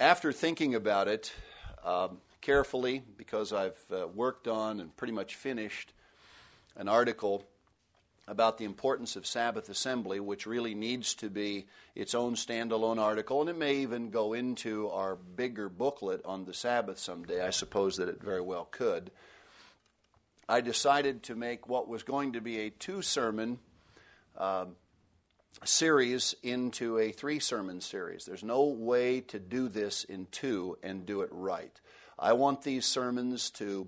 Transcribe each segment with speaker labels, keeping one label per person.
Speaker 1: After thinking about it carefully, because I've worked on and pretty much finished an article about the importance of Sabbath assembly, which really needs to be its own standalone article, and it may even go into our bigger booklet on the Sabbath someday. I suppose that it very well could. I decided to make what was going to be a 2-sermon series into a 3-sermon series. There's no way to do this in 2 and do it right. I want these sermons to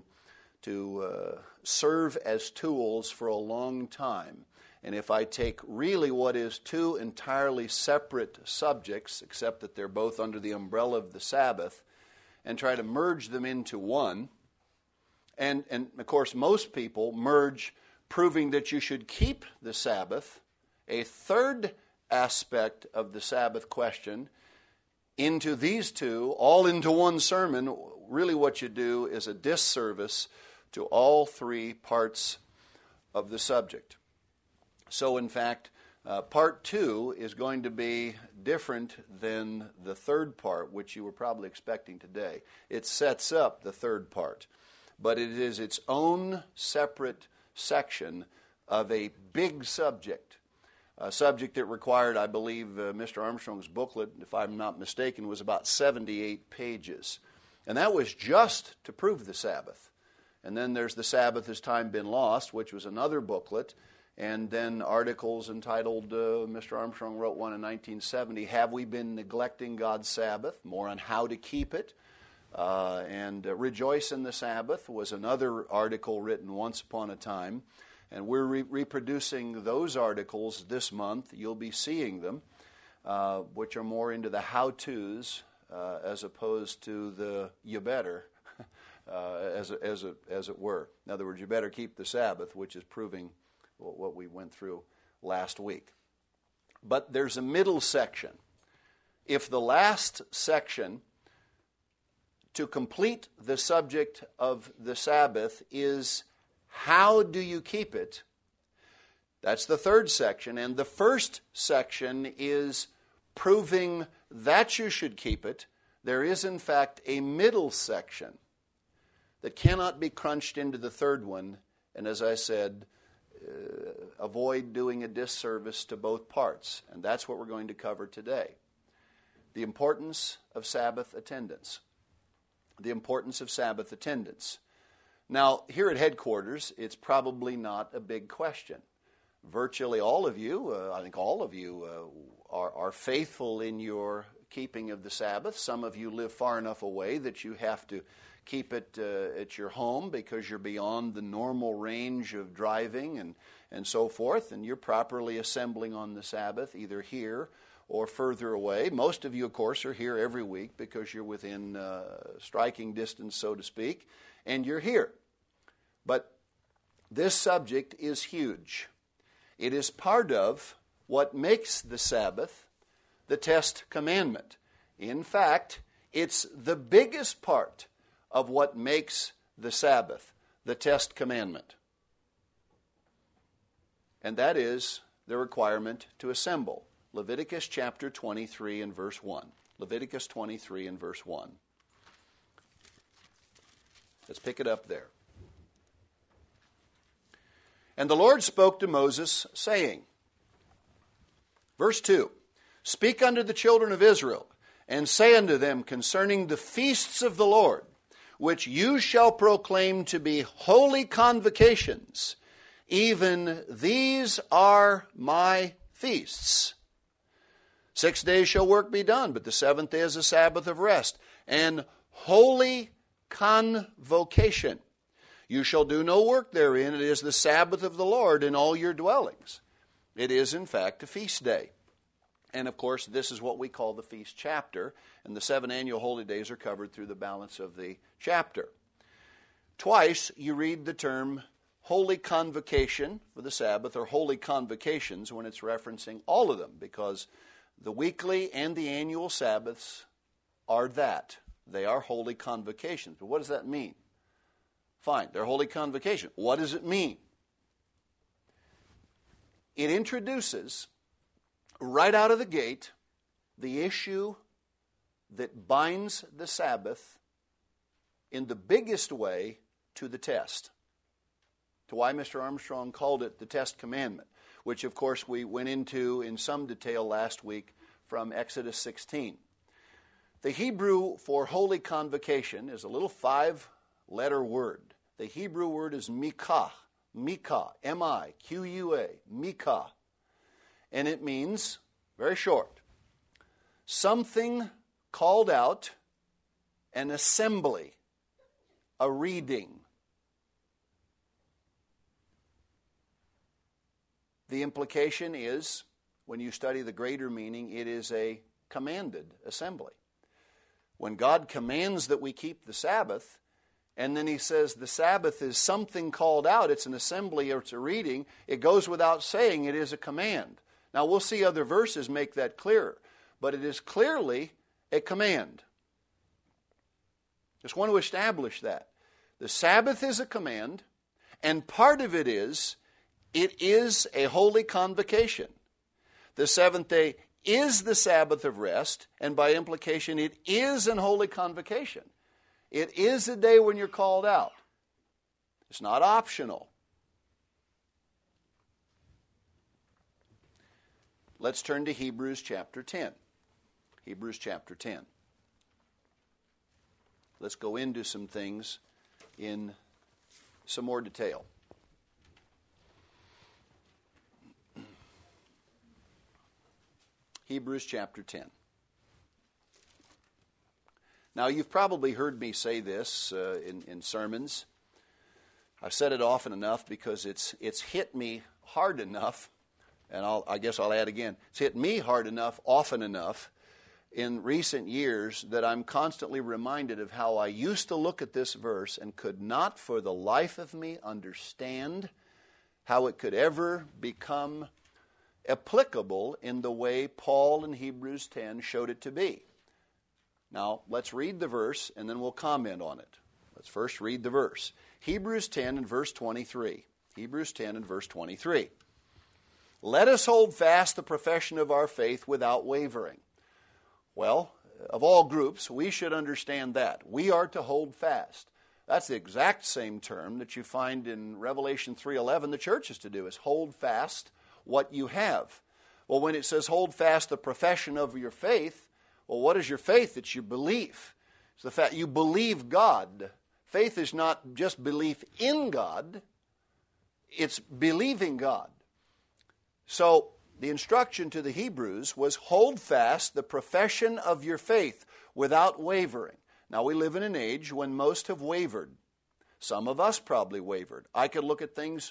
Speaker 1: serve as tools for a long time. And if I take really what is 2 entirely separate subjects, except that they're both under the umbrella of the Sabbath, and try to merge them into one, and of course most people merge proving that you should keep the Sabbath, a third aspect of the Sabbath question, into these 2, all into one sermon, really what you do is a disservice to all 3 parts of the subject. So in fact, part 2 is going to be different than the third part, which you were probably expecting today. It sets up the third part, but it is its own separate section of a big subject. A subject that required, I believe, Mr. Armstrong's booklet, if I'm not mistaken, was about 78 pages. And that was just to prove the Sabbath. And then there's The Sabbath Has Time Been Lost, which was another booklet. And then articles entitled, Mr. Armstrong wrote one in 1970, Have We Been Neglecting God's Sabbath? More on how to keep it. And Rejoice in the Sabbath was another article written once upon a time. And we're reproducing those articles this month. You'll be seeing them, which are more into the how-tos as opposed to the you better, as it were. In other words, you better keep the Sabbath, which is proving what we went through last week. But there's a middle section. If the last section to complete the subject of the Sabbath is how do you keep it? That's the third section. And the first section is proving that you should keep it. There is, in fact, a middle section that cannot be crunched into the third one. And as I said, avoid doing a disservice to both parts. And that's what we're going to cover today. The importance of Sabbath attendance. The importance of Sabbath attendance. Now, here at headquarters, it's probably not a big question. Virtually all of you, I think all of you, are faithful in your keeping of the Sabbath. Some of you live far enough away that you have to keep it at your home because you're beyond the normal range of driving and so forth, and you're properly assembling on the Sabbath, either here or further away. Most of you, of course, are here every week because you're within striking distance, so to speak, and you're here. But this subject is huge. It is part of what makes the Sabbath the test commandment. In fact, it's the biggest part of what makes the Sabbath the test commandment. And that is the requirement to assemble. Leviticus chapter 23 and verse 1. Leviticus 23 and verse 1. Let's pick it up there. And the Lord spoke to Moses, saying, verse 2, Speak unto the children of Israel, and say unto them concerning the feasts of the Lord, which you shall proclaim to be holy convocations, even these are my feasts. 6 days shall work be done, but the 7th day is a Sabbath of rest, and holy convocation. You shall do no work therein. It is the Sabbath of the Lord in all your dwellings. It is, in fact, a feast day. And, of course, this is what we call the feast chapter, and the 7 annual holy days are covered through the balance of the chapter. Twice you read the term holy convocation for the Sabbath, or holy convocations, when it's referencing all of them, because the weekly and the annual Sabbaths are that. They are holy convocations. But what does that mean? Fine, they're holy convocation. What does it mean? It introduces, right out of the gate, the issue that binds the Sabbath in the biggest way to the test. To why Mr. Armstrong called it the test commandment, which of course we went into in some detail last week from Exodus 16. The Hebrew for holy convocation is a little 5-letter word. The Hebrew word is mikah, mikah, M-I-Q-U-A, mikah. And it means, very short, something called out, an assembly, a reading. The implication is, when you study the greater meaning, it is a commanded assembly. When God commands that we keep the Sabbath, and then He says the Sabbath is something called out, it's an assembly or it's a reading, it goes without saying it is a command. Now we'll see other verses make that clearer, but it is clearly a command. Just want to establish that. The Sabbath is a command, and part of it is a holy convocation. The seventh day is the Sabbath of rest, and by implication, it is an holy convocation. It is a day when you're called out. It's not optional. Let's turn to Hebrews chapter 10. Hebrews chapter 10. Let's go into some things in some more detail. Hebrews chapter 10. Now, you've probably heard me say this in sermons. I've said it often enough because it's hit me hard enough, and I guess I'll add again, it's hit me hard enough, often enough, in recent years that I'm constantly reminded of how I used to look at this verse and could not for the life of me understand how it could ever become applicable in the way Paul in Hebrews 10 showed it to be. Now, let's read the verse and then we'll comment on it. Let's first read the verse. Hebrews 10 and verse 23. Hebrews 10 and verse 23. Let us hold fast the profession of our faith without wavering. Well, of all groups, we should understand that. We are to hold fast. That's the exact same term that you find in Revelation 3:11 the church is to do, is hold fast what you have. Well, when it says hold fast the profession of your faith, well, what is your faith? It's your belief. It's the fact you believe God. Faith is not just belief in God, it's believing God. So, the instruction to the Hebrews was hold fast the profession of your faith without wavering. Now, we live in an age when most have wavered. Some of us probably wavered. I could look at things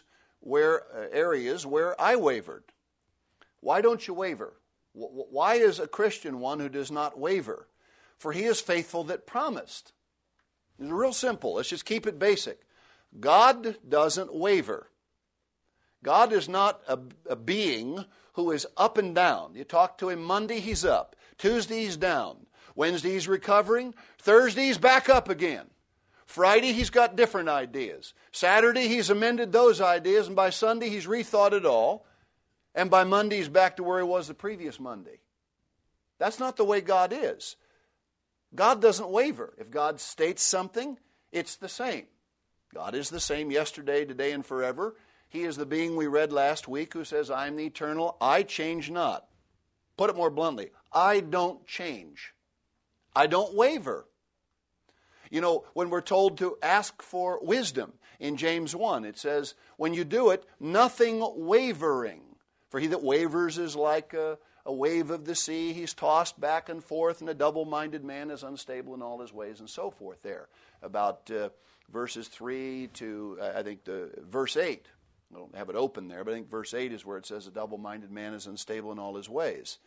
Speaker 1: areas where I wavered. Why don't you waver? Why is a Christian one who does not waver? For he is faithful that promised. It's real simple. Let's just keep it basic. God doesn't waver. God is not a being who is up and down. You talk to him Monday, he's up. Tuesday, he's down. Wednesday, he's recovering. Thursday, he's back up again. Friday, he's got different ideas. Saturday, he's amended those ideas, and by Sunday, he's rethought it all. And by Monday, he's back to where he was the previous Monday. That's not the way God is. God doesn't waver. If God states something, it's the same. God is the same yesterday, today, and forever. He is the being we read last week who says, I am the eternal, I change not. Put it more bluntly, I don't change. I don't waver. You know, when we're told to ask for wisdom in James 1, it says, when you do it, nothing wavering. For he that wavers is like a wave of the sea. He's tossed back and forth, and a double-minded man is unstable in all his ways, and so forth there. About verses 3 to, I think, verse 8. I don't have it open there, but I think verse 8 is where it says a double-minded man is unstable in all his ways.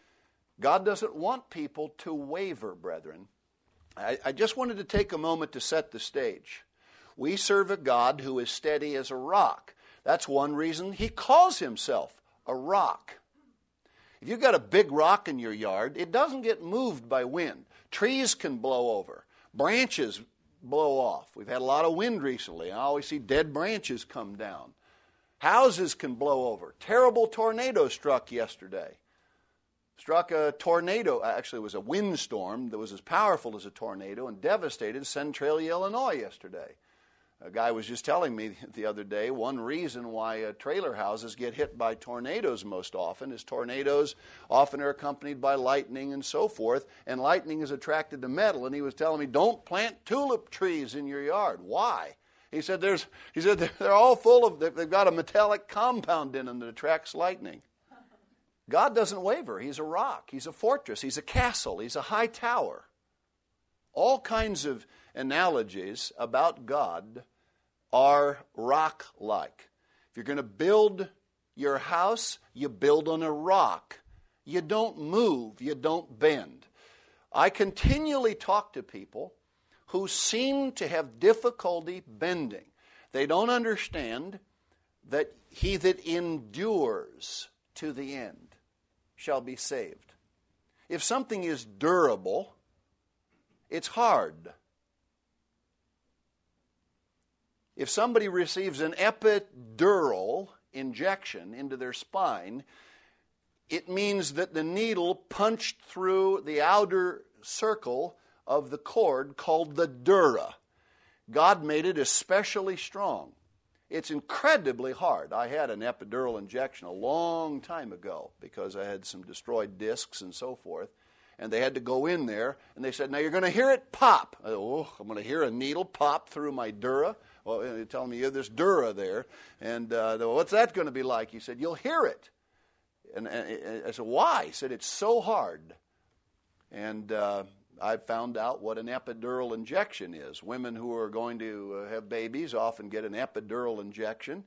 Speaker 1: God doesn't want people to waver, brethren. I just wanted to take a moment to set the stage. We serve a God who is steady as a rock. That's one reason he calls himself a rock. If you've got a big rock in your yard, it doesn't get moved by wind. Trees can blow over. Branches blow off. We've had a lot of wind recently. I always see dead branches come down. Houses can blow over. Terrible tornado struck yesterday. struck a tornado. Actually, it was a windstorm that was as powerful as a tornado and devastated Centralia, Illinois yesterday. A guy was just telling me the other day one reason why trailer houses get hit by tornadoes most often is tornadoes often are accompanied by lightning and so forth, and lightning is attracted to metal. And he was telling me, don't plant tulip trees in your yard. Why? He said they're all full of, they've got a metallic compound in them that attracts lightning. God doesn't waver. He's a rock. He's a fortress. He's a castle. He's a high tower. All kinds of analogies about God are rock-like. If you're going to build your house, you build on a rock. You don't move. You don't bend. I continually talk to people who seem to have difficulty bending. They don't understand that he that endures to the end shall be saved. If something is durable, it's hard. If somebody receives an epidural injection into their spine, it means that the needle punched through the outer circle of the cord called the dura. God made it especially strong. It's incredibly hard. I had an epidural injection a long time ago because I had some destroyed discs and so forth. And they had to go in there, and they said, now you're going to hear it pop. I'm going to hear a needle pop through my dura. Well, they're telling me, you have this dura there. And what's that going to be like? He said, you'll hear it. And I said, why? He said, it's so hard. And I found out what an epidural injection is. Women who are going to have babies often get an epidural injection.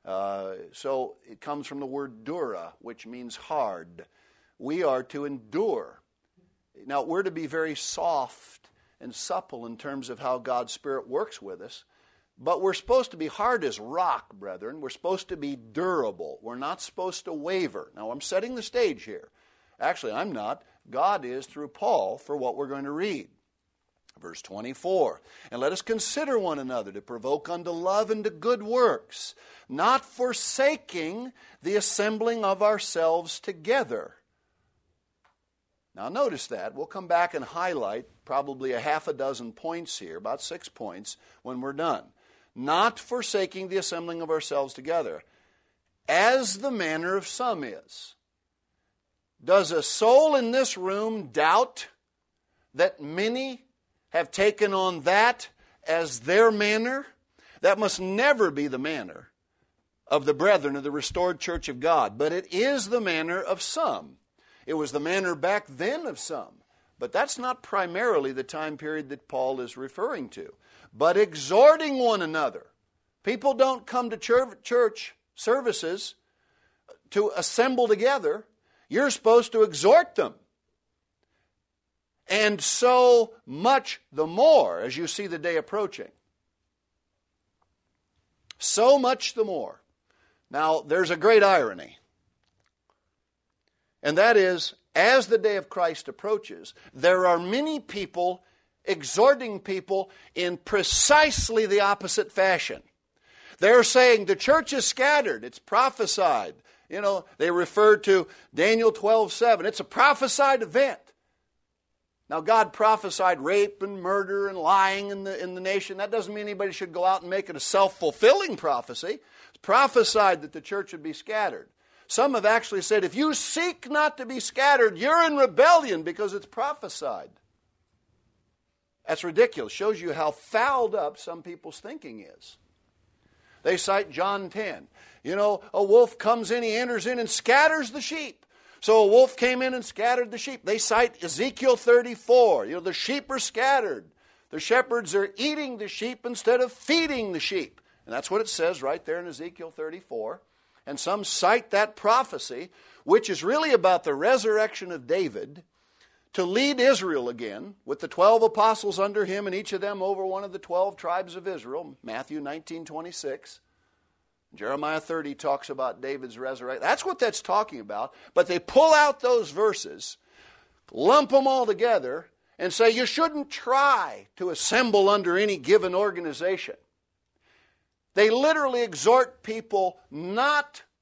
Speaker 1: So it comes from the word dura, which means hard. We are to endure. Now, we're to be very soft and supple in terms of how God's Spirit works with us. But we're supposed to be hard as rock, brethren. We're supposed to be durable. We're not supposed to waver. Now, I'm setting the stage here. Actually, I'm not. God is through Paul for what we're going to read. Verse 24, and let us consider one another to provoke unto love and to good works, not forsaking the assembling of ourselves together. Now notice that. We'll come back and highlight probably a half a dozen points here, about 6 points, when we're done. Not forsaking the assembling of ourselves together, as the manner of some is. Does a soul in this room doubt that many have taken on that as their manner? That must never be the manner of the brethren of the restored church of God, but it is the manner of some. It was the manner back then of some, but that's not primarily the time period that Paul is referring to. But exhorting one another. People don't come to church services to assemble together. You're supposed to exhort them. And so much the more as you see the day approaching. So much the more. Now, there's a great irony. And that is, as the day of Christ approaches, there are many people exhorting people in precisely the opposite fashion. They're saying the church is scattered. It's prophesied. You know, they refer to Daniel 12:7. It's a prophesied event. Now, God prophesied rape and murder and lying in the nation. That doesn't mean anybody should go out and make it a self-fulfilling prophecy. It's prophesied that the church would be scattered. Some have actually said, if you seek not to be scattered, you're in rebellion because it's prophesied. That's ridiculous. Shows you how fouled up some people's thinking is. They cite John 10. You know, a wolf comes in, he enters in and scatters the sheep. So a wolf came in and scattered the sheep. They cite Ezekiel 34. You know, the sheep are scattered. The shepherds are eating the sheep instead of feeding the sheep. And that's what it says right there in Ezekiel 34. And some cite that prophecy, which is really about the resurrection of David, to lead Israel again, with the 12 apostles under him, and each of them over one of the 12 tribes of Israel. Matthew 19:26. Jeremiah 30 talks about David's resurrection. That's what that's talking about. But they pull out those verses, lump them all together, and say you shouldn't try to assemble under any given organization. They literally exhort people not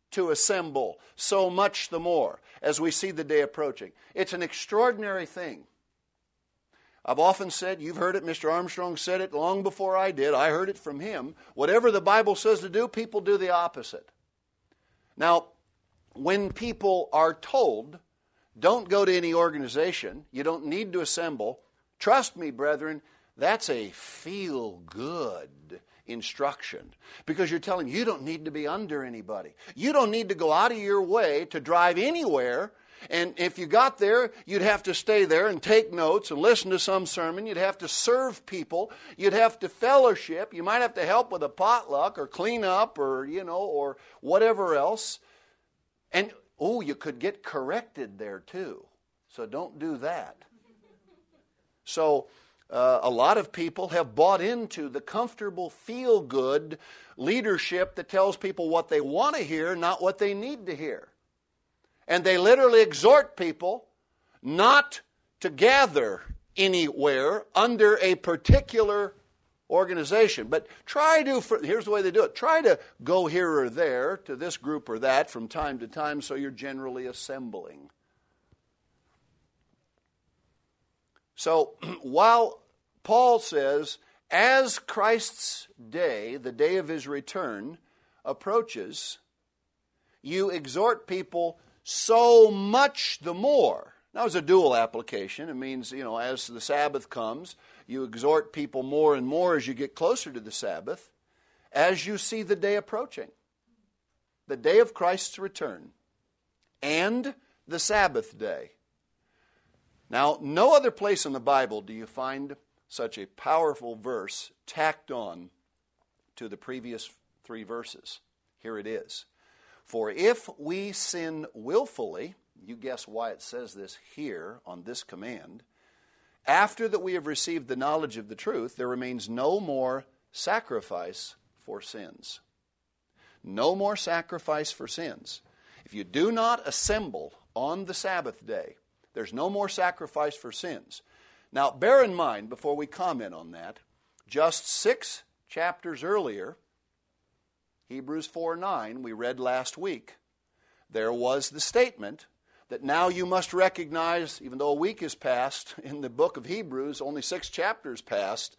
Speaker 1: to assemble, so much the more as we see the day approaching. It's an extraordinary thing. I've often said, you've heard it, Mr. Armstrong said it long before I did. I heard it from him. Whatever the Bible says to do, people do the opposite. Now, when people are told, don't go to any organization, you don't need to assemble, trust me, brethren, that's a feel-good instruction. Because you're telling you don't need to be under anybody. You don't need to go out of your way to drive anywhere. And if you got there, you'd have to stay there and take notes and listen to some sermon. You'd have to serve people. You'd have to fellowship. You might have to help with a potluck or clean up or, or whatever else. And, you could get corrected there too. So don't do that. So a lot of people have bought into the comfortable, feel-good leadership that tells people what they want to hear, not what they need to hear. And they literally exhort people not to gather anywhere under a particular organization. But here's the way they do it. Try to go here or there to this group or that from time to time so you're generally assembling. So while Paul says, as Christ's day, the day of his return, approaches, you exhort people so much the more. Now, it's a dual application. It means, as the Sabbath comes, you exhort people more and more as you get closer to the Sabbath, as you see the day approaching. The day of Christ's return and the Sabbath day. Now, no other place in the Bible do you find such a powerful verse tacked on to the previous 3 verses. Here it is. For if we sin willfully, you guess why it says this here on this command, after that we have received the knowledge of the truth, there remains no more sacrifice for sins. No more sacrifice for sins. If you do not assemble on the Sabbath day, there's no more sacrifice for sins. Now, bear in mind, before we comment on that, just 6 chapters earlier, Hebrews 4:9, we read last week, there was the statement that now you must recognize, even though a week has passed, in the book of Hebrews, only 6 chapters passed,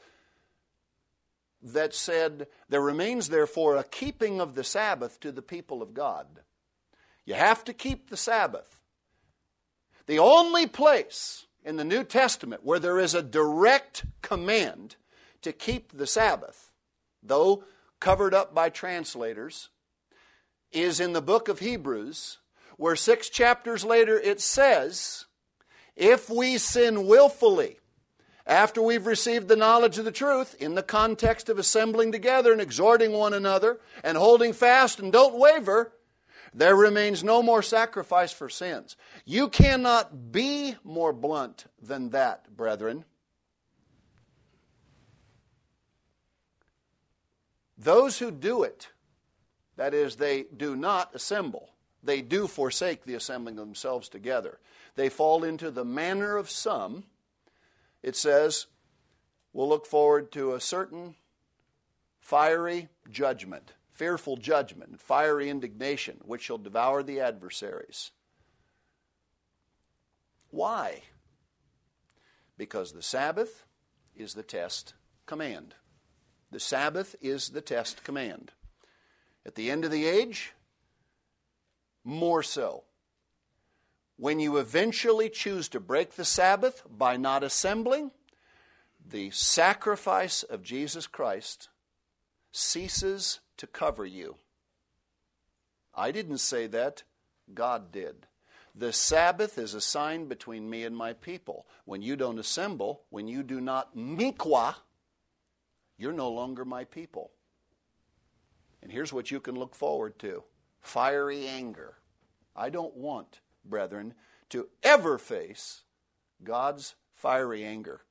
Speaker 1: that said, there remains therefore a keeping of the Sabbath to the people of God. You have to keep the Sabbath. The only place in the New Testament where there is a direct command to keep the Sabbath, though covered up by translators, is in the book of Hebrews, where 6 chapters later it says, if we sin willfully, after we've received the knowledge of the truth, in the context of assembling together and exhorting one another and holding fast and don't waver, there remains no more sacrifice for sins. You cannot be more blunt than that, brethren. Those who do it, that is, they do not assemble. They do forsake the assembling of themselves together. They fall into the manner of some. It says, we'll look forward to a certain fiery judgment, fearful judgment, fiery indignation, which shall devour the adversaries. Why? Because the Sabbath is the test command. The Sabbath is the test command. At the end of the age, more so. When you eventually choose to break the Sabbath by not assembling, the sacrifice of Jesus Christ ceases to cover you. I didn't say that. God did. The Sabbath is a sign between me and my people. When you don't assemble, when you do not mikvah, you're no longer my people. And here's what you can look forward to. Fiery anger. I don't want, brethren, to ever face God's fiery anger.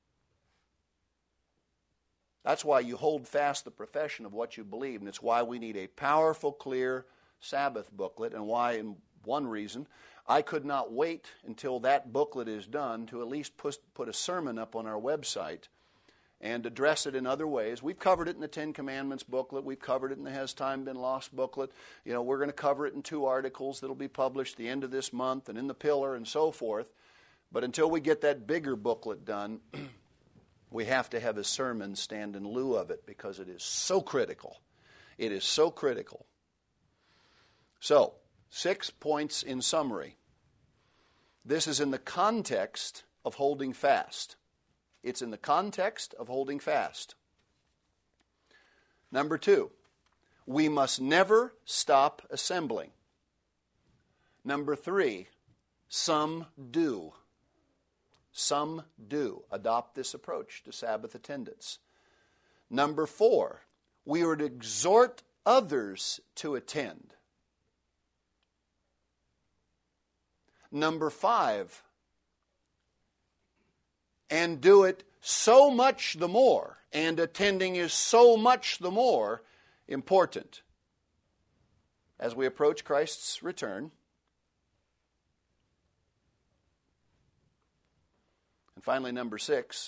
Speaker 1: That's why you hold fast the profession of what you believe, and it's why we need a powerful, clear Sabbath booklet, and why, in one reason, I could not wait until that booklet is done to at least put a sermon up on our website and address it in other ways. We've covered it in the Ten Commandments booklet. We've covered it in the Has Time Been Lost booklet. We're going to cover it in 2 articles that will be published the end of this month and in the Pillar and so forth. But until we get that bigger booklet done, we have to have a sermon stand in lieu of it because it is so critical. It is so critical. So, 6 points in summary. This is in the context of holding fast. It's in the context of holding fast. Number 2, we must never stop assembling. Number 3, some do. Some do adopt this approach to Sabbath attendance. Number 4, we are to exhort others to attend. Number 5, and do it so much the more, and attending is so much the more important as we approach Christ's return. And finally, number 6,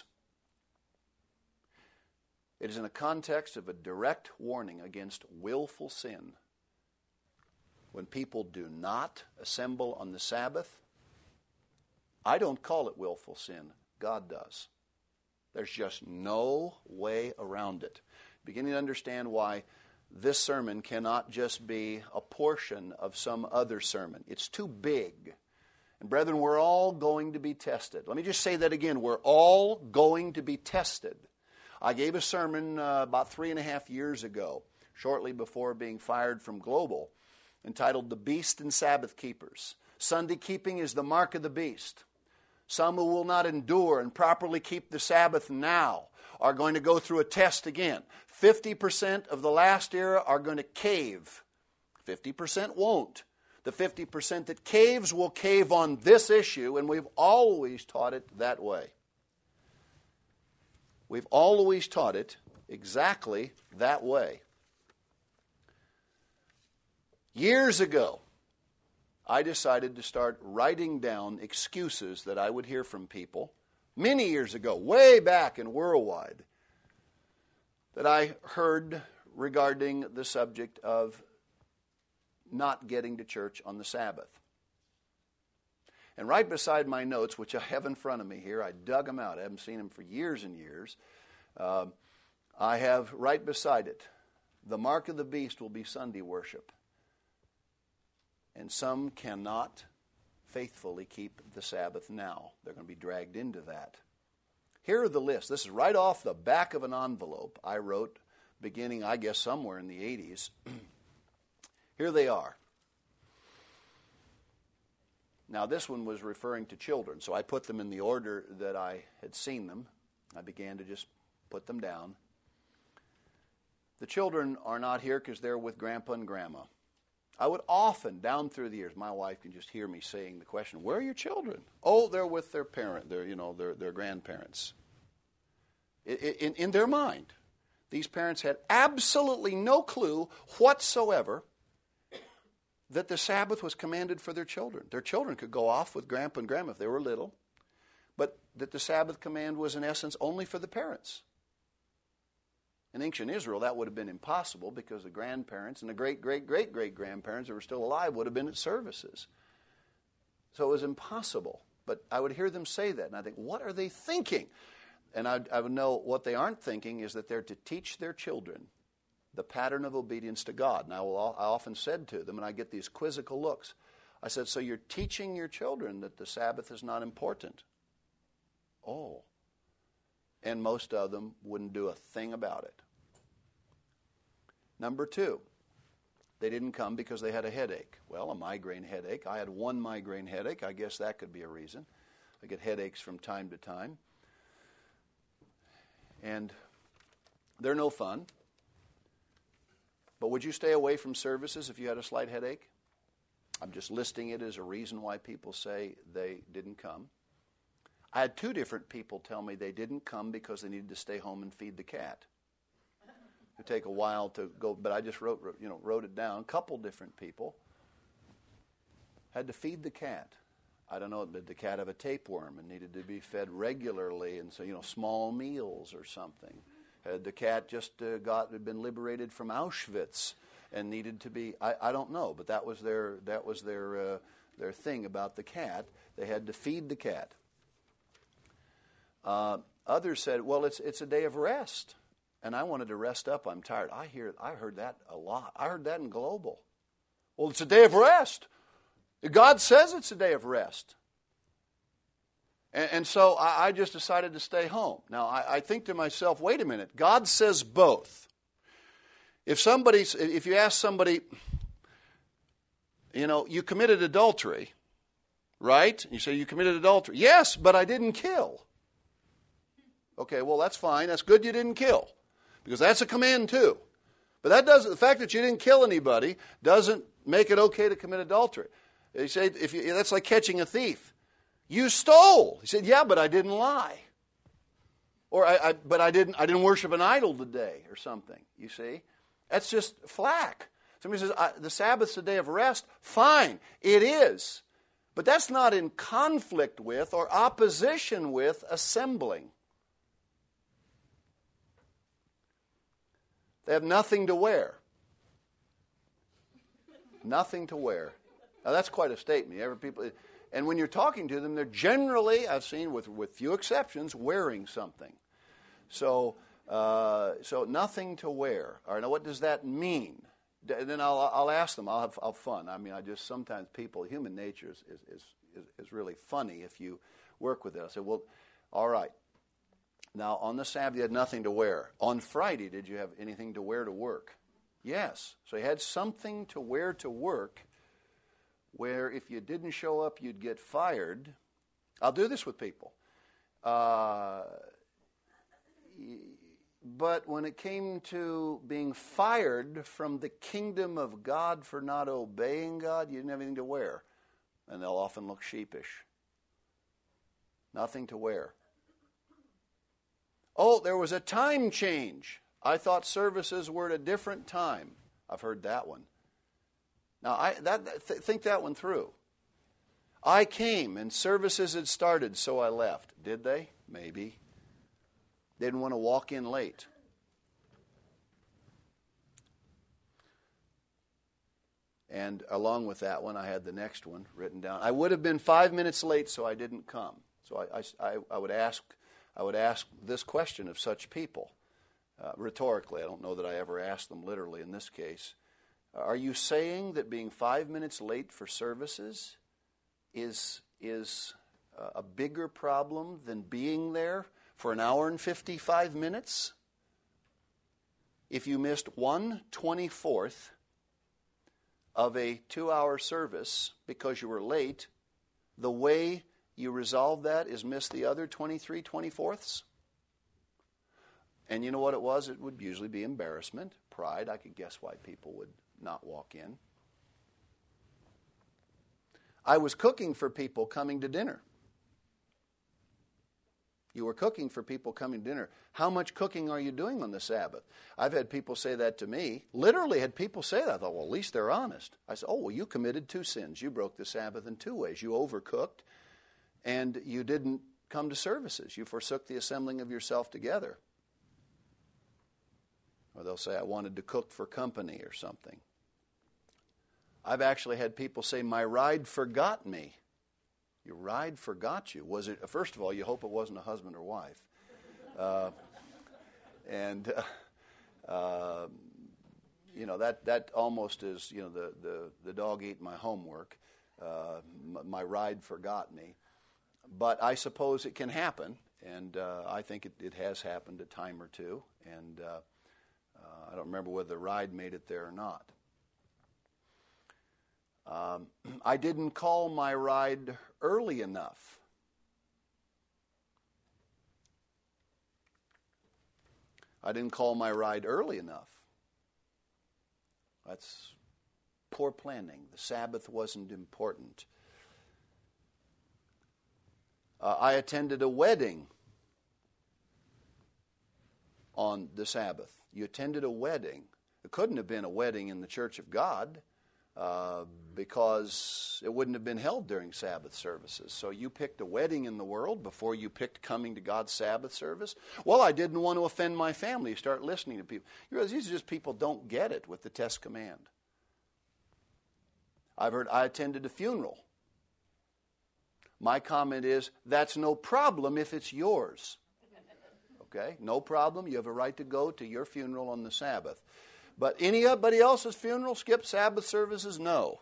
Speaker 1: it is in the context of a direct warning against willful sin. When people do not assemble on the Sabbath, I don't call it willful sin. God does. There's just no way around it. Beginning to understand why this sermon cannot just be a portion of some other sermon. It's too big. And brethren, we're all going to be tested. Let me just say that again. We're all going to be tested. I gave a sermon about 3.5 years ago, shortly before being fired from Global, entitled The Beast and Sabbath Keepers. Sunday keeping is the mark of the beast. Some who will not endure and properly keep the Sabbath now are going to go through a test again. 50% of the last era are going to cave. 50% won't. The 50% that caves will cave on this issue, and we've always taught it that way. We've always taught it exactly that way. Years ago, I decided to start writing down excuses that I would hear from people, many years ago, way back in Worldwide, that I heard regarding the subject of not getting to church on the Sabbath. And right beside my notes, which I have in front of me here, I dug them out. I haven't seen them for years and years. I have right beside it, the mark of the beast will be Sunday worship. And some cannot faithfully keep the Sabbath now. They're going to be dragged into that. Here are the lists. This is right off the back of an envelope I wrote beginning, I guess, somewhere in the 80s. Here they are. Now, this one was referring to children, so I put them in the order that I had seen them. I began to just put them down. The children are not here because they're with Grandpa and Grandma. I would often, down through the years, my wife can just hear me saying the question, where are your children? Oh, they're with their parent, their grandparents. In their mind, these parents had absolutely no clue whatsoever that the Sabbath was commanded for their children. Their children could go off with Grandpa and Grandma if they were little, but that the Sabbath command was in essence only for the parents. In ancient Israel, that would have been impossible because the grandparents and the great-great-great-great-grandparents that were still alive would have been at services. So it was impossible. But I would hear them say that, and I think, what are they thinking? And I would know what they aren't thinking is that they're to teach their children the pattern of obedience to God. And I often said to them, and I get these quizzical looks, I said, so you're teaching your children that the Sabbath is not important? Oh. And most of them wouldn't do a thing about it. Number 2, they didn't come because they had a headache. Well, a migraine headache. I had one migraine headache. I guess that could be a reason. I get headaches from time to time. And they're no fun. But would you stay away from services if you had a slight headache? I'm just listing it as a reason why people say they didn't come. I had 2 different people tell me they didn't come because they needed to stay home and feed the cat. It would take a while to go, but I just wrote it down. A couple different people had to feed the cat. I don't know, did the cat have a tapeworm and needed to be fed regularly, and so, small meals or something? Had the cat just had been liberated from Auschwitz and needed to be? I don't know, but that was their thing about the cat. They had to feed the cat. Others said, well, it's a day of rest, and I wanted to rest up. I'm tired. I heard that a lot. I heard that in Global. Well, it's a day of rest. God says it's a day of rest. And so I just decided to stay home. Now, I think to myself, wait a minute. God says both. If you ask somebody, you committed adultery, right? You say, you committed adultery. Yes, but I didn't kill. Okay, well, that's fine. That's good you didn't kill, because that's a command too. But the fact that you didn't kill anybody doesn't make it okay to commit adultery. They say that's like catching a thief. You stole. He said, yeah, but I didn't lie. Or but I didn't worship an idol today or something. You see, that's just flack. Somebody says the Sabbath's a day of rest. Fine, it is, but that's not in conflict with or opposition with assembling. They have nothing to wear. Nothing to wear. Now that's quite a statement. And when you're talking to them, they're generally, I've seen with few exceptions, wearing something. So nothing to wear. All right, now what does that mean? And then I'll ask them. I'll have fun. I mean, sometimes human nature is really funny if you work with it. I say, well, all right. Now, on the Sabbath, you had nothing to wear. On Friday, did you have anything to wear to work? Yes. So you had something to wear to work, where if you didn't show up, you'd get fired. I'll do this with people. But when it came to being fired from the kingdom of God for not obeying God, you didn't have anything to wear. And they'll often look sheepish. Nothing to wear. Oh, there was a time change. I thought services were at a different time. I've heard that one. Now, think that one through. I came and services had started, so I left. Did they? Maybe. Didn't want to walk in late. And along with that one, I had the next one written down. I would have been 5 minutes late, so I didn't come. So I would ask this question of such people, rhetorically. I don't know that I ever asked them literally in this case. Are you saying that being 5 minutes late for services is a bigger problem than being there for an hour and 55 minutes? If you missed 1/24th of a 2-hour service because you were late, the way you resolve that is miss the other 23/24ths? And you know what it was? It would usually be embarrassment, pride. I could guess why people would not walk in. I was cooking for people coming to dinner. You were cooking for people coming to dinner. How much cooking are you doing on the Sabbath? I've had people say that to me. Literally had people say that. I thought, well, at least they're honest. I said, oh, well, you committed 2 sins. You broke the Sabbath in 2 ways. You overcooked, and you didn't come to services. You forsook the assembling of yourself together. Or they'll say, I wanted to cook for company or something. I've actually had people say, my ride forgot me. Your ride forgot you. Was it? First of all, you hope it wasn't a husband or wife. That almost is, the dog ate my homework. My ride forgot me. But I suppose it can happen, and I think it has happened a time or two, and I don't remember whether the ride made it there or not. I didn't call my ride early enough. I didn't call my ride early enough. That's poor planning. The Sabbath wasn't important. I attended a wedding on the Sabbath. You attended a wedding. It couldn't have been a wedding in the Church of God. because it wouldn't have been held during Sabbath services. So you picked a wedding in the world before you picked coming to God's Sabbath service? Well, I didn't want to offend my family. You start listening to people. You realize these are just people don't get it with the test command. I attended a funeral. My comment is, that's no problem if it's yours. Okay? No problem. You have a right to go to your funeral on the Sabbath. But anybody else's funeral, skip Sabbath services? No.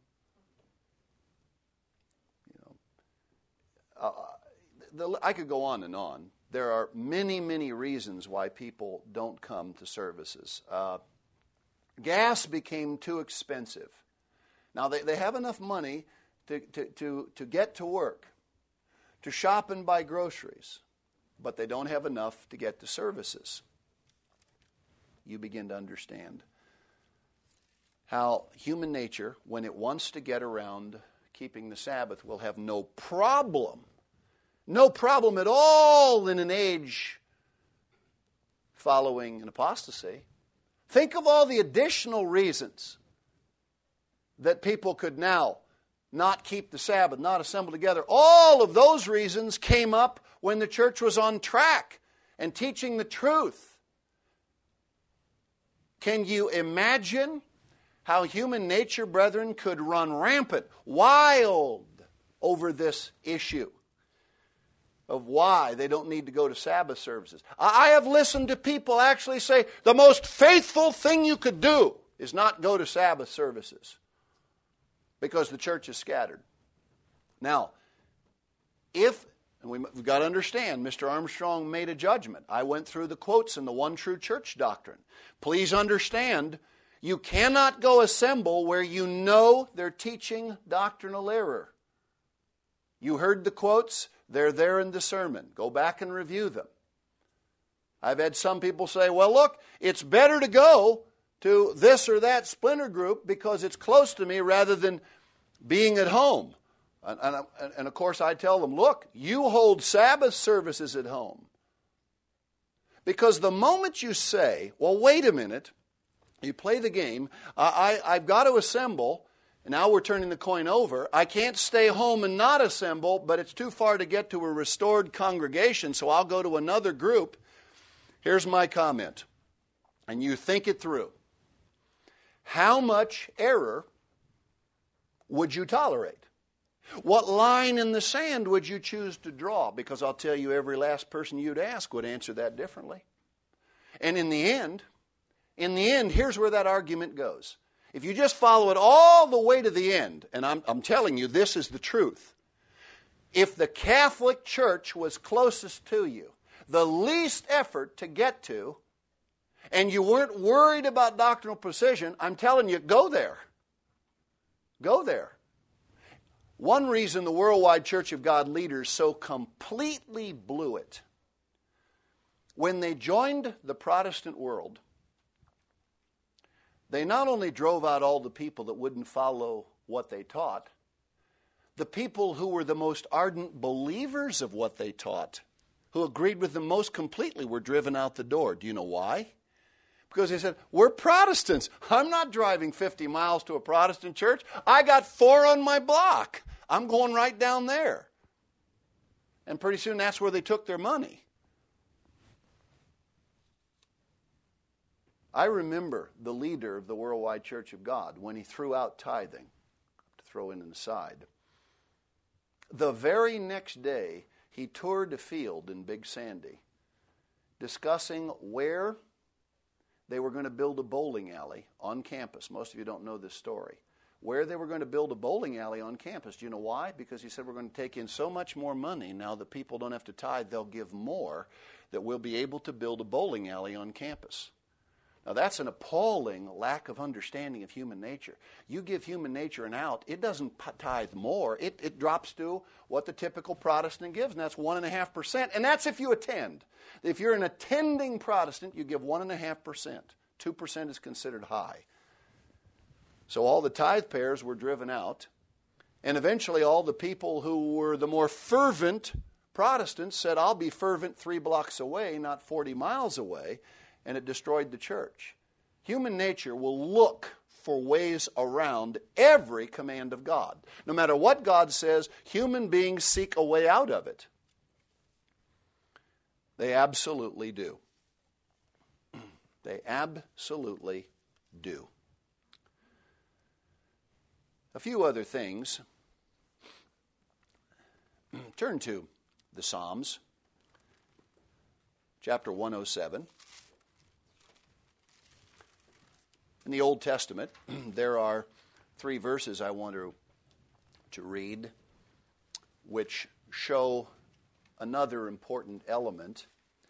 Speaker 1: I could go on and on. There are many, many reasons why people don't come to services. Gas became too expensive. Now, they have enough money to get to work, to shop and buy groceries, but they don't have enough to get to services. You begin to understand how human nature, when it wants to get around keeping the Sabbath, will have no problem at all in an age following an apostasy. Think of all the additional reasons that people could now not keep the Sabbath, not assemble together. All of those reasons came up when the church was on track and teaching the truth. Can you imagine how human nature, brethren, could run rampant, wild over this issue of why they don't need to go to Sabbath services? I have listened to people actually say the most faithful thing you could do is not go to Sabbath services because the church is scattered. Now, and we've got to understand, Mr. Armstrong made a judgment. I went through the quotes in the One True Church doctrine. Please understand, you cannot go assemble where you know they're teaching doctrinal error. You heard the quotes, they're there in the sermon. Go back and review them. I've had some people say, well, look, it's better to go to this or that splinter group because it's close to me rather than being at home. And of course I tell them, look, you hold Sabbath services at home. Because the moment you say, well, wait a minute, you play the game, I've got to assemble, and now we're turning the coin over. I can't stay home and not assemble, but it's too far to get to a restored congregation, so I'll go to another group. Here's my comment, and you think it through. How much error would you tolerate? What line in the sand would you choose to draw? Because I'll tell you, every last person you'd ask would answer that differently. And in the end, here's where that argument goes. If you just follow it all the way to the end, and I'm telling you, this is the truth. If the Catholic Church was closest to you, the least effort to get to, and you weren't worried about doctrinal precision, I'm telling you, go there. Go there. One reason the Worldwide Church of God leaders so completely blew it, when they joined the Protestant world, they not only drove out all the people that wouldn't follow what they taught, the people who were the most ardent believers of what they taught, who agreed with them most completely, were driven out the door. Do you know why? Because they said, we're Protestants. I'm not driving 50 miles to a Protestant church. I got 4 on my block. I'm going right down there. And pretty soon that's where they took their money. I remember the leader of the Worldwide Church of God when he threw out tithing, to throw in an aside. The very next day, he toured a field in Big Sandy, discussing where they were going to build a bowling alley on campus. Most of you don't know this story. Where they were going to build a bowling alley on campus. Do you know why? Because he said, we're going to take in so much more money now that people don't have to tithe, they'll give more, that we'll be able to build a bowling alley on campus. Now that's an appalling lack of understanding of human nature. You give human nature an out, it doesn't tithe more. It drops to what the typical Protestant gives, and that's 1.5%. And that's if you attend. If you're an attending Protestant, you give 1.5%. 2% is considered high. So all the tithe payers were driven out, and eventually all the people who were the more fervent Protestants said, I'll be fervent 3 blocks away, not 40 miles away, and it destroyed the church. Human nature will look for ways around every command of God. No matter what God says, human beings seek a way out of it. They absolutely do. They absolutely do. A few other things. Turn to the Psalms, chapter 107. In the Old Testament, there are 3 verses I want to read which show another important element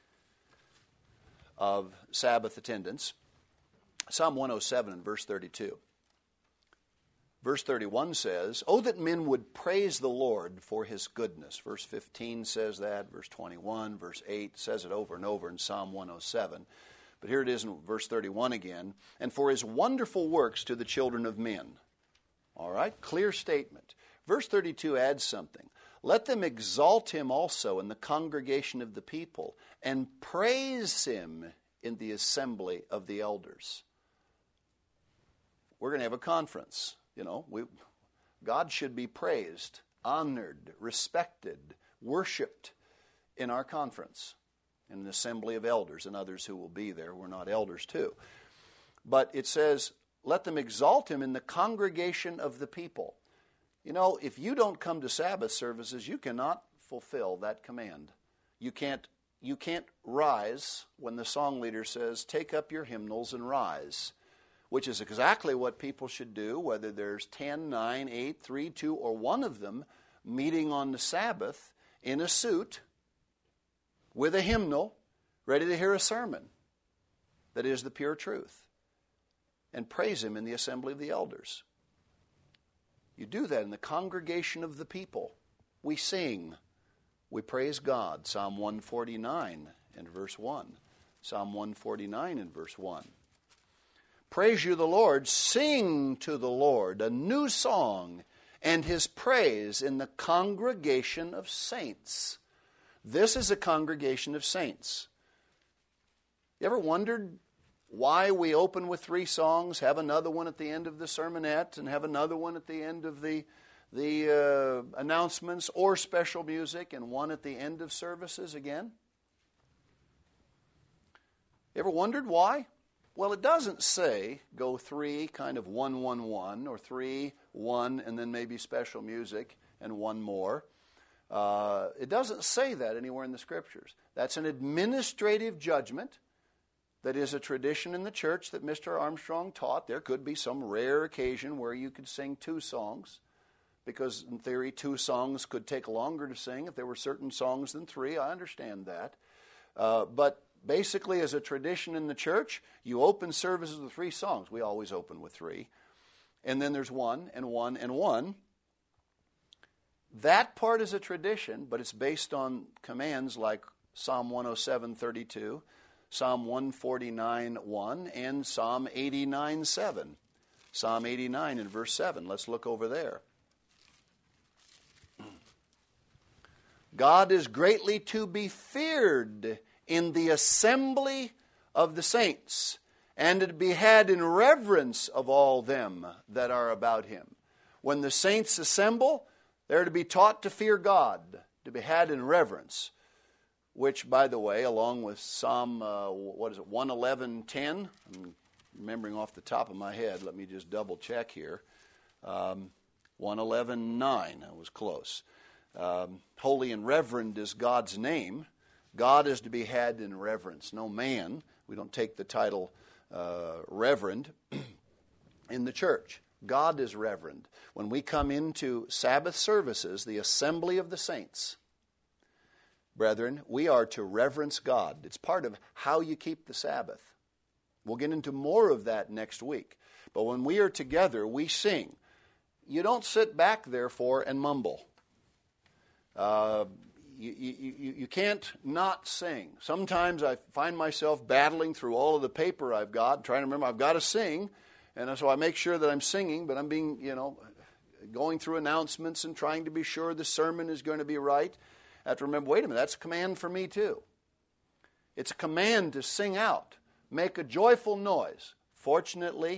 Speaker 1: of Sabbath attendance. Psalm 107 and verse 32. Verse 31 says, "Oh, that men would praise the Lord for His goodness." Verse 15 says that. Verse 21, verse 8 says it over and over in Psalm 107. But here it is in verse 31 again. "And for His wonderful works to the children of men." All right, clear statement. Verse 32 adds something. "Let them exalt Him also in the congregation of the people, and praise Him in the assembly of the elders." We're going to have a conference. You know, God should be praised, honored, respected, worshiped in our conference, in an assembly of elders and others who will be there. We're not elders too. But it says, let them exalt Him in the congregation of the people. You know, if you don't come to Sabbath services, you cannot fulfill that command. You can't rise when the song leader says, "Take up your hymnals and rise," which is exactly what people should do, whether there's 10, 9, 8, 3, 2, or one of them meeting on the Sabbath in a suit with a hymnal, ready to hear a sermon that is the pure truth, and praise Him in the assembly of the elders. You do that in the congregation of the people. We sing. We praise God. Psalm 149 and verse 1. Psalm 149 and verse 1. "Praise you the Lord, sing to the Lord a new song, and His praise in the congregation of saints." This is a congregation of saints. You ever wondered why we open with 3 songs, have another one at the end of the sermonette, and have another one at the end of the announcements or special music, and one at the end of services again? You ever wondered why? Well, it doesn't say go 3, kind of 1, 1, 1, or 3, 1, and then maybe special music and 1 more. It doesn't say that anywhere in the Scriptures. That's an administrative judgment that is a tradition in the church that Mr. Armstrong taught. There could be some rare occasion where you could sing 2 songs, because in theory 2 songs could take longer to sing if there were certain songs than 3. I understand that. But basically, as a tradition in the church, you open services with 3 songs. We always open with 3. And then there's 1 and 1 and 1. That part is a tradition, but it's based on commands like Psalm 107:32, Psalm 149:1, and Psalm 89:7. Psalm 89 and verse 7. Let's look over there. "God is greatly to be feared in the assembly of the saints, and to be had in reverence of all them that are about Him." When the saints assemble, they're to be taught to fear God, to be had in reverence, which, by the way, along with Psalm 111:10, I'm remembering off the top of my head, let me just double check here, 111:9, I was close. Holy and reverend is God's name. God is to be had in reverence. No man. We don't take the title reverend in the church. God is reverend. When we come into Sabbath services, the assembly of the saints, brethren, we are to reverence God. It's part of how you keep the Sabbath. We'll get into more of that next week. But when we are together, we sing. You don't sit back, therefore, and mumble. You can't not sing. Sometimes I find myself battling through all of the paper I've got, trying to remember I've got to sing, and so I make sure that I'm singing, but I'm being, going through announcements and trying to be sure the sermon is going to be right. I have to remember, wait a minute, that's a command for me too. It's a command to sing out, make a joyful noise. Fortunately,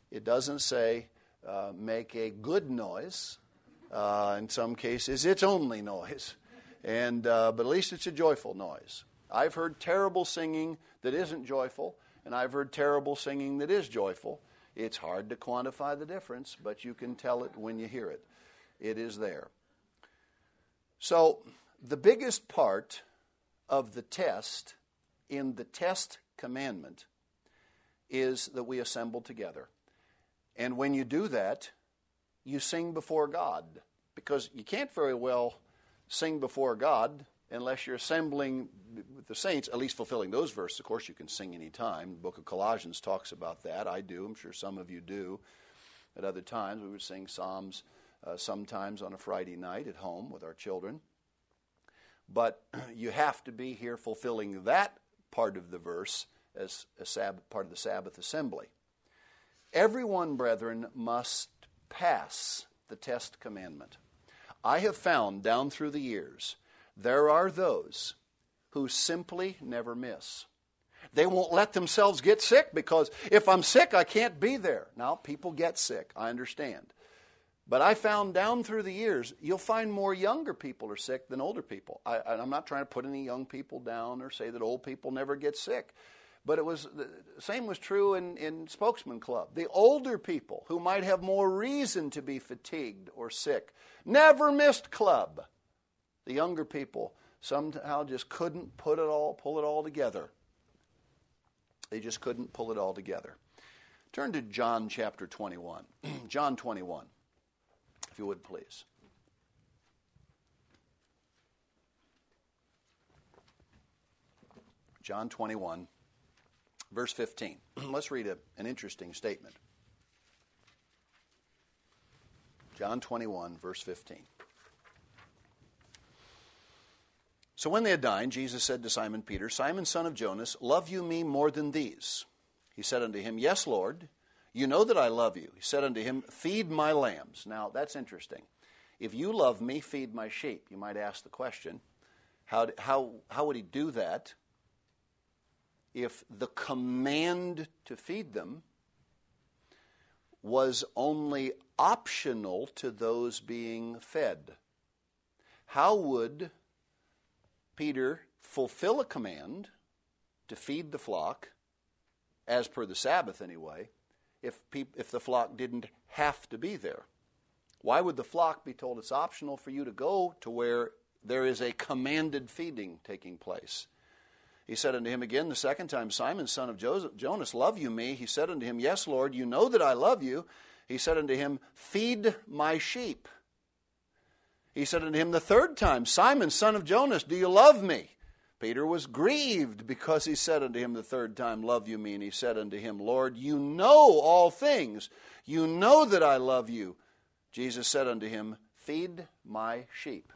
Speaker 1: It doesn't say make a good noise. In some cases, it's only noise. But at least it's a joyful noise. I've heard terrible singing that isn't joyful, and I've heard terrible singing that is joyful. It's hard to quantify the difference, but you can tell it when you hear it. It is there. So, the biggest part of the test in the test commandment is that we assemble together. And when you do that, you sing before God. Because you can't very well sing before God unless you're assembling with the saints, at least fulfilling those verses. Of course, you can sing any time. The book of Colossians talks about that. I do. I'm sure some of you do. At other times, we would sing psalms sometimes on a Friday night at home with our children. But you have to be here fulfilling that part of the verse as a part of the Sabbath assembly. Everyone, brethren, must pass the test commandment. I have found down through the years, there are those who simply never miss. They won't let themselves get sick because if I'm sick, I can't be there. Now, people get sick, I understand. But I found down through the years, you'll find more younger people are sick than older people. I'm not trying to put any young people down or say that old people never get sick. But the same was true in Spokesman Club. The older people who might have more reason to be fatigued or sick never missed club. The younger people somehow just couldn't pull it all together. They just couldn't pull it all together. Turn to John chapter 21. John 21, if you would please. John 21. Verse 15. Let's read an interesting statement. John 21, verse 15. So when they had dined, Jesus said to Simon Peter, Simon, son of Jonas, love you me more than these? He said unto him, Yes, Lord, you know that I love you. He said unto him, Feed my lambs. Now, that's interesting. If you love me, feed my sheep. You might ask the question, how would he do that if the command to feed them was only optional to those being fed? How would Peter fulfill a command to feed the flock, as per the Sabbath anyway, if the flock didn't have to be there? Why would the flock be told it's optional for you to go to where there is a commanded feeding taking place? He said unto him again the second time, Simon, son of Jonas, love you me? He said unto him, Yes, Lord, you know that I love you. He said unto him, Feed my sheep. He said unto him the third time, Simon, son of Jonas, do you love me? Peter was grieved because he said unto him the third time, Love you me? And he said unto him, Lord, you know all things. You know that I love you. Jesus said unto him, Feed my sheep.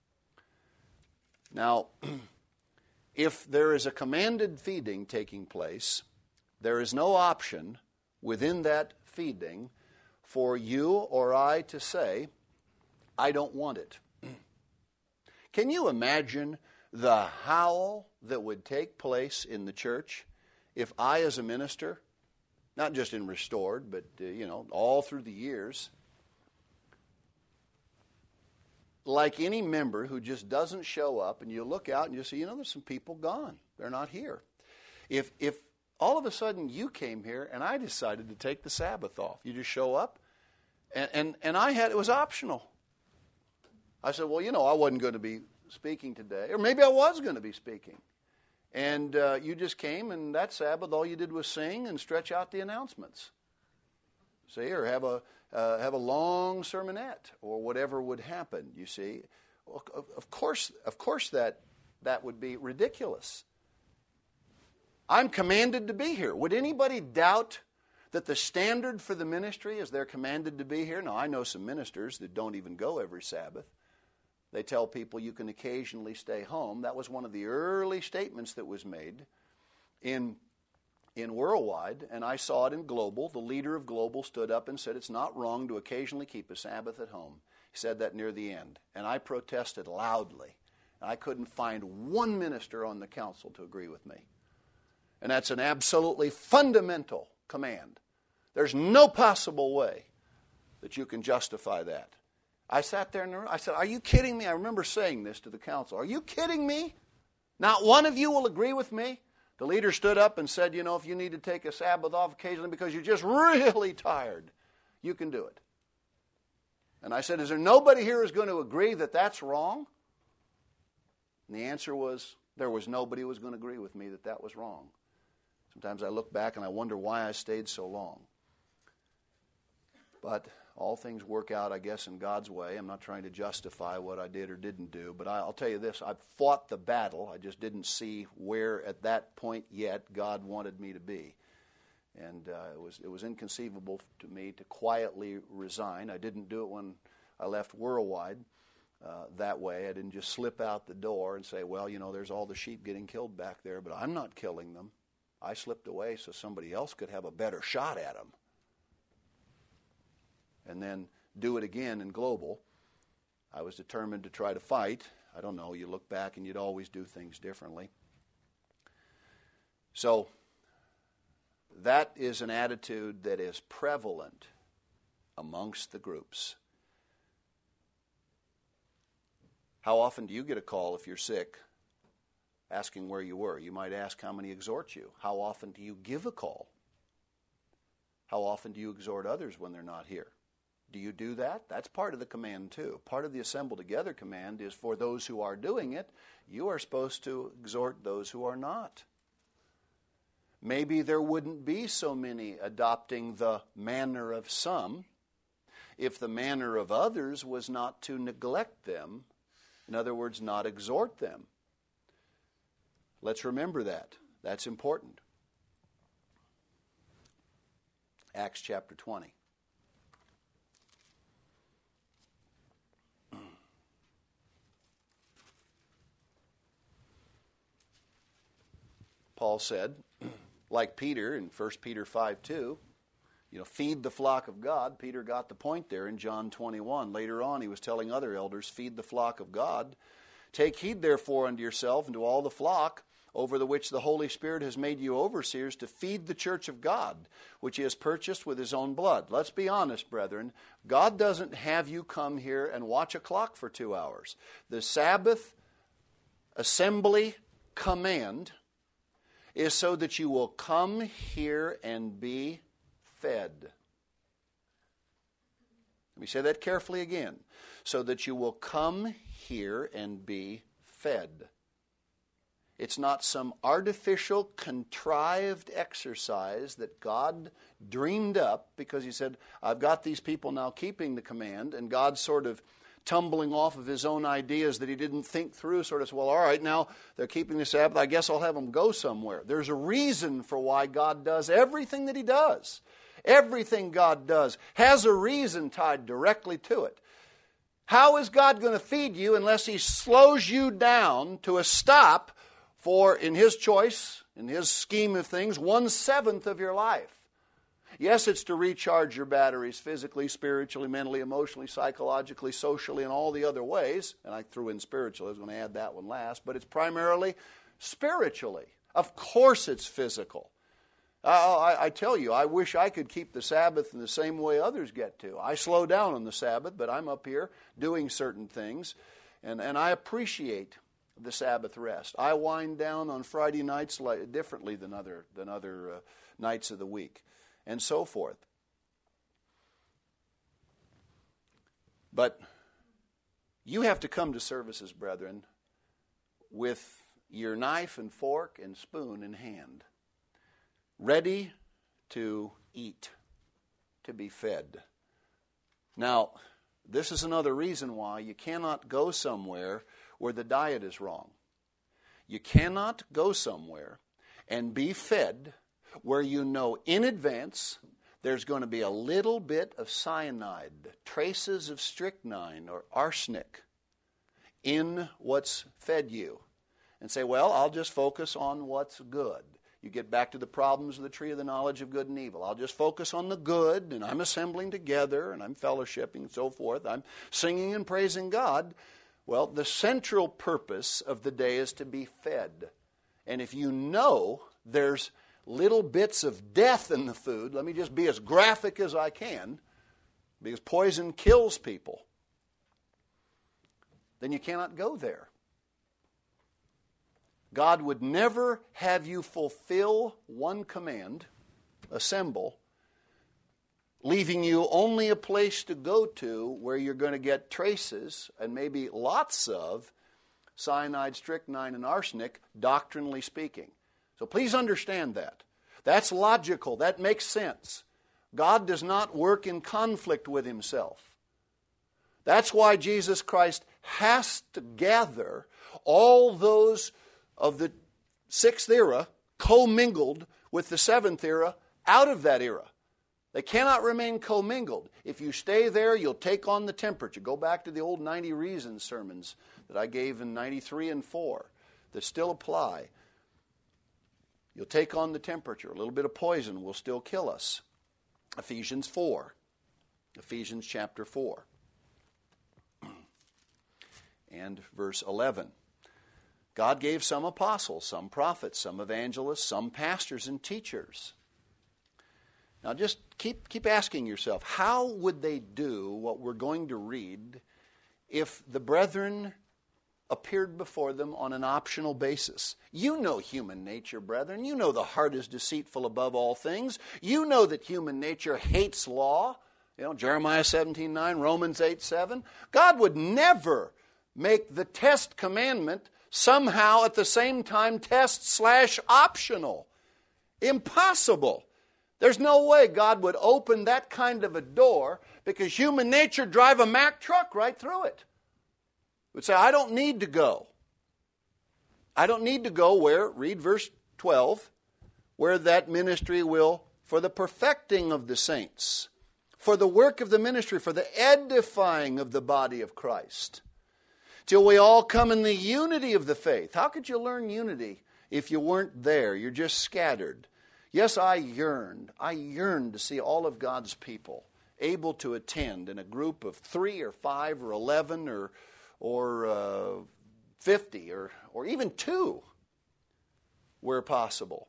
Speaker 1: Now, if there is a commanded feeding taking place, there is no option within that feeding for you or I to say, I don't want it. Can you imagine the howl that would take place in the church if I, as a minister, not just in Restored, but all through the years, like any member who just doesn't show up, and you look out and you say, there's some people gone. They're not here. If all of a sudden you came here and I decided to take the Sabbath off, you just show up, and it was optional. I said, well, I wasn't going to be speaking today, or maybe I was going to be speaking. And you just came, and that Sabbath, all you did was sing and stretch out the announcements. See, or have a long sermonette, or whatever would happen. You see, of course, that would be ridiculous. I'm commanded to be here. Would anybody doubt that the standard for the ministry is they're commanded to be here? Now, I know some ministers that don't even go every Sabbath. They tell people you can occasionally stay home. That was one of the early statements that was made in Worldwide, and I saw it in Global. The leader of Global stood up and said it's not wrong to occasionally keep a Sabbath at home. He said that near the end, and I protested loudly. I couldn't find one minister on the council to agree with me. And that's an absolutely fundamental command There's no possible way that you can justify that. I sat there and I said, are you kidding me? I remember saying this to the council. Are you kidding me? Not one of you will agree with me? The leader stood up and said, if you need to take a Sabbath off occasionally because you're just really tired, you can do it. And I said, is there nobody here who's going to agree that that's wrong? And the answer was, there was nobody who was going to agree with me that that was wrong. Sometimes I look back and I wonder why I stayed so long. But all things work out, I guess, in God's way. I'm not trying to justify what I did or didn't do, but I'll tell you this, I've fought the battle. I just didn't see where at that point yet God wanted me to be. And it was inconceivable to me to quietly resign. I didn't do it when I left Worldwide that way. I didn't just slip out the door and say, well, there's all the sheep getting killed back there, but I'm not killing them. I slipped away so somebody else could have a better shot at them. And then do it again in Global. I was determined to try to fight. I don't know, you look back and you'd always do things differently. So that is an attitude that is prevalent amongst the groups. How often do you get a call if you're sick asking where you were? You might ask how many exhort you. How often do you give a call? How often do you exhort others when they're not here? Do you do that? That's part of the command too. Part of the assemble together command is for those who are doing it, you are supposed to exhort those who are not. Maybe there wouldn't be so many adopting the manner of some if the manner of others was not to neglect them. In other words, not exhort them. Let's remember that. That's important. Acts chapter 20. Paul said, like Peter in 1 Peter 5:2, feed the flock of God. Peter got the point there in John 21. Later on, he was telling other elders, feed the flock of God. Take heed, therefore, unto yourself and to all the flock over the which the Holy Spirit has made you overseers to feed the church of God, which he has purchased with his own blood. Let's be honest, brethren. God doesn't have you come here and watch a clock for 2 hours. The Sabbath assembly command is so that you will come here and be fed. Let me say that carefully again. So that you will come here and be fed. It's not some artificial, contrived exercise that God dreamed up because he said, I've got these people now keeping the command, and God's sort of tumbling off of his own ideas that he didn't think through, sort of, well, all right, now they're keeping the Sabbath, I guess I'll have them go somewhere. There's a reason for why God does everything that he does. Everything God does has a reason tied directly to it. How is God going to feed you unless he slows you down to a stop for, in his choice, in his scheme of things, 1/7 of your life? Yes, it's to recharge your batteries physically, spiritually, mentally, emotionally, psychologically, socially, and all the other ways. And I threw in spiritually. I was going to add that one last. But it's primarily spiritually. Of course it's physical. I tell you, I wish I could keep the Sabbath in the same way others get to. I slow down on the Sabbath, but I'm up here doing certain things. And I appreciate the Sabbath rest. I wind down on Friday nights differently than other nights of the week. And so forth. But you have to come to services, brethren, with your knife and fork and spoon in hand, ready to eat, to be fed. Now, this is another reason why you cannot go somewhere where the diet is wrong. You cannot go somewhere and be fed where you know in advance there's going to be a little bit of cyanide, traces of strychnine or arsenic in what's fed you. And say, well, I'll just focus on what's good. You get back to the problems of the tree of the knowledge of good and evil. I'll just focus on the good, and I'm assembling together, and I'm fellowshipping and so forth. I'm singing and praising God. Well, the central purpose of the day is to be fed. And if you know there's little bits of death in the food, let me just be as graphic as I can, because poison kills people, then you cannot go there. God would never have you fulfill one command, assemble, leaving you only a place to go to where you're going to get traces and maybe lots of cyanide, strychnine, and arsenic, doctrinally speaking. So please understand that. That's logical. That makes sense. God does not work in conflict with himself. That's why Jesus Christ has to gather all those of the 6th era commingled with the 7th era out of that era. They cannot remain commingled. If you stay there, you'll take on the temperature. Go back to the old 90 Reasons sermons that I gave in 93 and 4 that still apply. You'll take on the temperature. A little bit of poison will still kill us. Ephesians 4. Ephesians chapter 4. And verse 11. God gave some apostles, some prophets, some evangelists, some pastors and teachers. Now just keep asking yourself, how would they do what we're going to read if the brethren appeared before them on an optional basis? You know human nature, brethren. You know the heart is deceitful above all things. You know that human nature hates law. Jeremiah 17:9, Romans 8:7. God would never make the test commandment somehow at the same time test/optional. Impossible. There's no way God would open that kind of a door, because human nature drive a Mack truck right through it. It would say, I don't need to go. I don't need to go where, read verse 12, where that ministry will, for the perfecting of the saints, for the work of the ministry, for the edifying of the body of Christ, till we all come in the unity of the faith. How could you learn unity if you weren't there? You're just scattered. Yes, I yearned to see all of God's people able to attend in a group of 3 or 5 or 11 or 50 or even 2 where possible.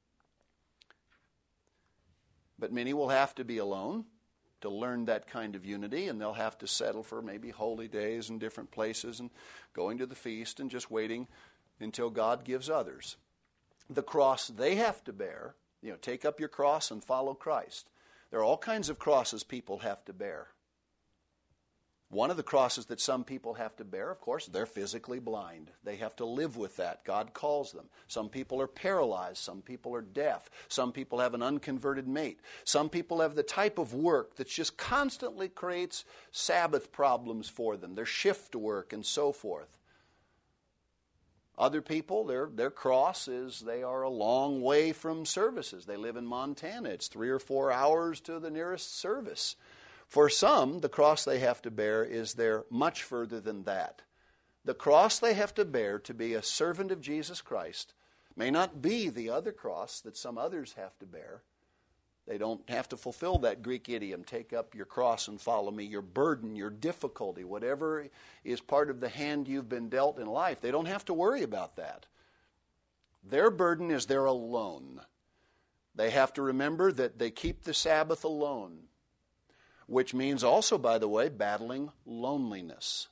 Speaker 1: But many will have to be alone to learn that kind of unity, and they'll have to settle for maybe holy days in different places and going to the feast and just waiting until God gives others the cross they have to bear. Take up your cross and follow Christ. There are all kinds of crosses people have to bear. One of the crosses that some people have to bear, of course, they're physically blind. They have to live with that. God calls them. Some people are paralyzed. Some people are deaf. Some people have an unconverted mate. Some people have the type of work that just constantly creates Sabbath problems for them. Their shift work and so forth. Other people, their cross is they are a long way from services. They live in Montana. It's 3 or 4 hours to the nearest service. For some, the cross they have to bear is they're much further than that. The cross they have to bear to be a servant of Jesus Christ may not be the other cross that some others have to bear. They don't have to fulfill that Greek idiom, take up your cross and follow me, your burden, your difficulty, whatever is part of the hand you've been dealt in life. They don't have to worry about that. Their burden is they're alone. They have to remember that they keep the Sabbath alone, which means also, by the way, battling loneliness.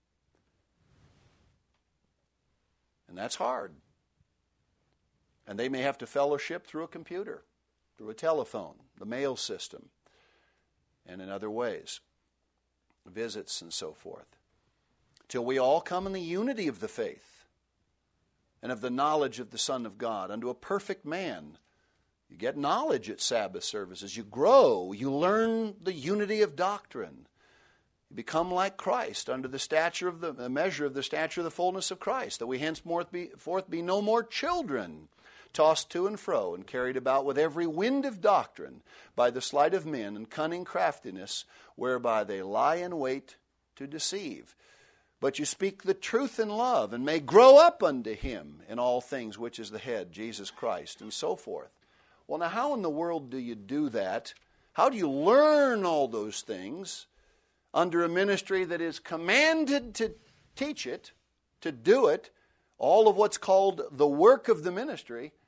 Speaker 1: And that's hard. And they may have to fellowship through a computer, through a telephone, the mail system, and in other ways, visits and so forth, till we all come in the unity of the faith and of the knowledge of the Son of God unto a perfect man. You get knowledge at Sabbath services. You grow. You learn the unity of doctrine. You become like Christ under the stature of the measure of the stature of the fullness of Christ, that we henceforth be no more children, tossed to and fro and carried about with every wind of doctrine by the sleight of men and cunning craftiness, whereby they lie in wait to deceive. But you speak the truth in love, and may grow up unto him in all things, which is the head, Jesus Christ, and so forth. Well, now how in the world do you do that? How do you learn all those things under a ministry that is commanded to teach it, to do it, all of what's called the work of the ministry,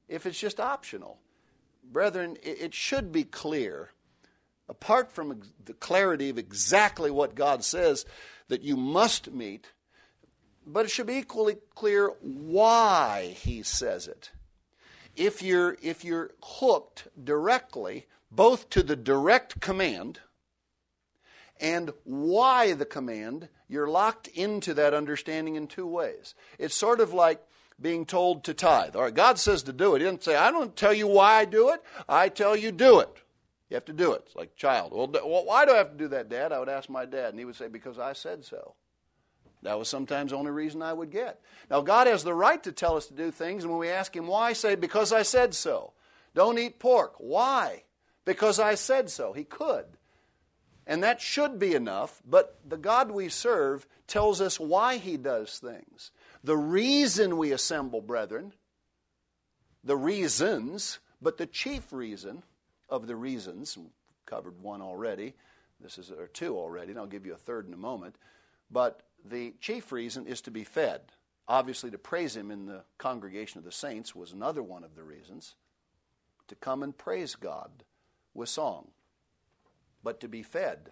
Speaker 1: if it's just optional. Brethren, it should be clear, apart from the clarity of exactly what God says that you must meet, but it should be equally clear why he says it. If you're hooked directly, both to the direct command and why the command, you're locked into that understanding in two ways. It's sort of like being told to tithe. All right, God says to do it. He doesn't say, I don't tell you why I do it. I tell you do it. You have to do it. It's like a child. Well, why do I have to do that, Dad? I would ask my dad, and he would say, because I said so. That was sometimes the only reason I would get. Now, God has the right to tell us to do things, and when we ask him why, say, because I said so. Don't eat pork. Why? Because I said so. He could. And that should be enough, but the God we serve tells us why he does things. The reason we assemble, brethren, the reasons, but the chief reason of the reasons, we covered one already, or two already, and I'll give you a third in a moment, but the chief reason is to be fed. Obviously, to praise him in the congregation of the saints was another one of the reasons. To come and praise God with song. But to be fed.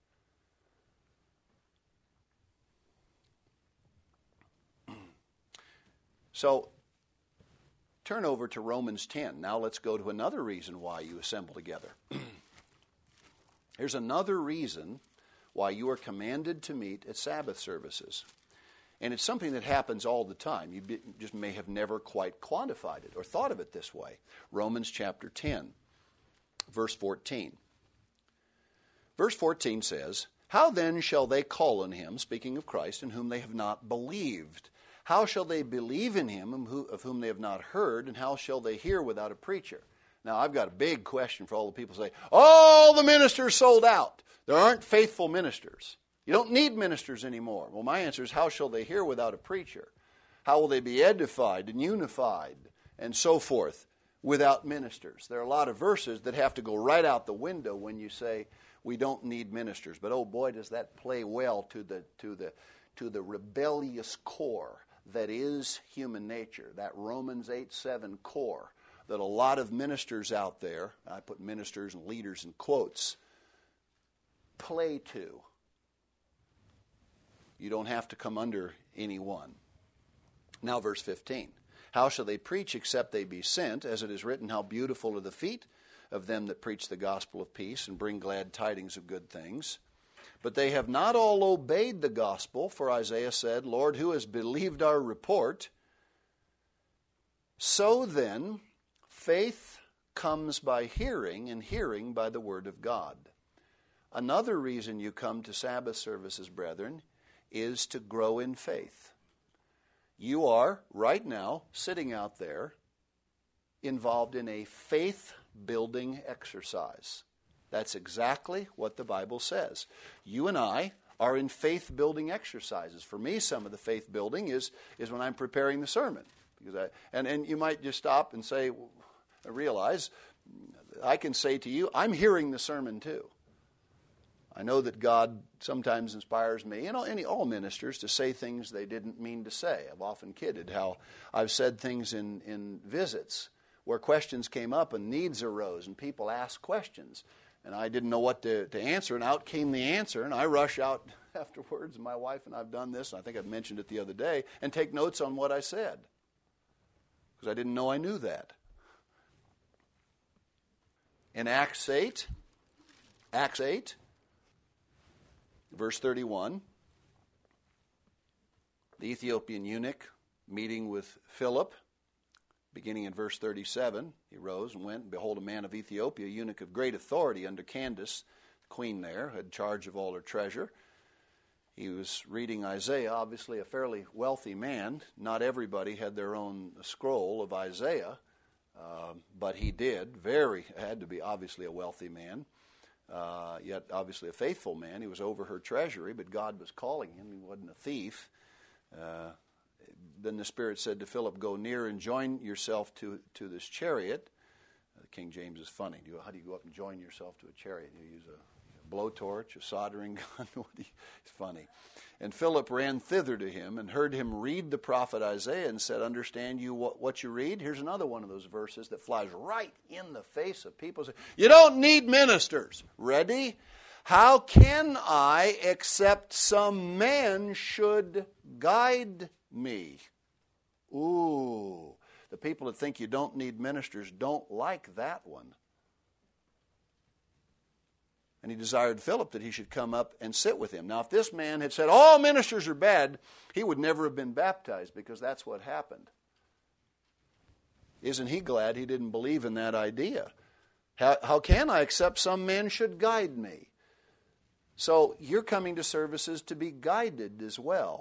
Speaker 1: So, turn over to Romans 10. Now let's go to another reason why you assemble together. Here's another reason why you are commanded to meet at Sabbath services. And it's something that happens all the time. You just may have never quite quantified it or thought of it this way. Romans chapter 10, verse 14. Verse 14 says, How then shall they call on him, speaking of Christ, in whom they have not believed? How shall they believe in him of whom they have not heard? And how shall they hear without a preacher? Now, I've got a big question for all the people who say, all the ministers sold out. There aren't faithful ministers. You don't need ministers anymore. Well, my answer is, how shall they hear without a preacher? How will they be edified and unified and so forth without ministers? There are a lot of verses that have to go right out the window when you say we don't need ministers. But oh boy, does that play well to the rebellious core that is human nature, that Romans 8:7 core that a lot of ministers out there, I put ministers and leaders in quotes, play to. You don't have to come under anyone. Now verse 15. How shall they preach except they be sent? As it is written, how beautiful are the feet of them that preach the gospel of peace and bring glad tidings of good things. But they have not all obeyed the gospel, for Isaiah said, Lord, who has believed our report? So then, faith comes by hearing, and hearing by the word of God. Another reason you come to Sabbath services, brethren, is to grow in faith. You are, right now, sitting out there, involved in a faith-building exercise. That's exactly what the Bible says. You and I are in faith-building exercises. For me, some of the faith-building is when I'm preparing the sermon. Because and you might just stop and say, realize, I can say to you, I'm hearing the sermon too. I know that God sometimes inspires me, all ministers, to say things they didn't mean to say. I've often kidded how I've said things in visits where questions came up and needs arose and people asked questions. And I didn't know what to answer, and out came the answer, and I rush out afterwards, and my wife and I've done this, and I think I've mentioned it the other day, and take notes on what I said. Because I didn't know I knew that. In Acts 8, verse 31, the Ethiopian eunuch meeting with Philip, beginning in verse 37, he rose and went, and behold, a man of Ethiopia, a eunuch of great authority under Candace, the queen there, had charge of all her treasure. He was reading Isaiah, obviously a fairly wealthy man. Not everybody had their own scroll of Isaiah, but he did. Had to be obviously a wealthy man, yet obviously a faithful man. He was over her treasury, but God was calling him. He wasn't a thief. Then the Spirit said to Philip, go near and join yourself to this chariot. King James is funny. How do you go up and join yourself to a chariot? You use a blowtorch, a soldering gun. It's funny. And Philip ran thither to him and heard him read the prophet Isaiah and said, understand you what you read? Here's another one of those verses that flies right in the face of people. You don't need ministers. Ready? How can I except some man should guide me? Ooh, the people that think you don't need ministers don't like that one. And he desired Philip that he should come up and sit with him. Now, if this man had said, all ministers are bad, he would never have been baptized, because that's what happened. Isn't he glad he didn't believe in that idea? How can I except some man should guide me? So you're coming to services to be guided as well.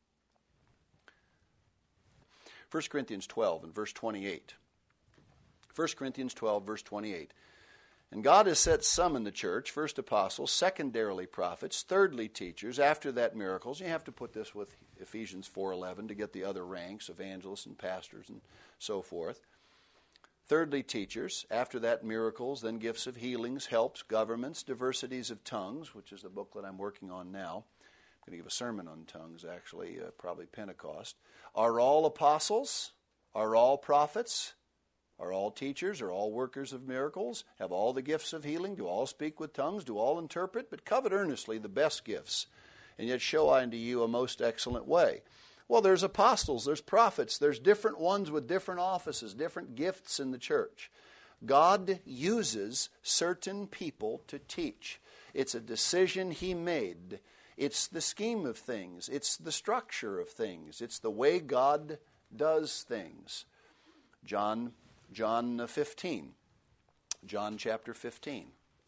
Speaker 1: 1 Corinthians 12 and verse 28. 1 Corinthians 12, verse 28. And God has set some in the church, first apostles, secondarily prophets, thirdly teachers, after that miracles. You have to put this with Ephesians 4:11 to get the other ranks, evangelists and pastors and so forth. Thirdly teachers, after that miracles, then gifts of healings, helps, governments, diversities of tongues, which is the booklet I'm working on now. I'm going to give a sermon on tongues, actually, probably Pentecost. Are all apostles? Are all prophets? Are all teachers? Are all workers of miracles? Have all the gifts of healing? Do all speak with tongues? Do all interpret? But covet earnestly the best gifts, and yet show I unto you a most excellent way. Well, there's apostles, there's prophets, there's different ones with different offices, different gifts in the church. God uses certain people to teach. It's a decision He made. It's the scheme of things. It's the structure of things. It's the way God does things. John 15. John chapter 15.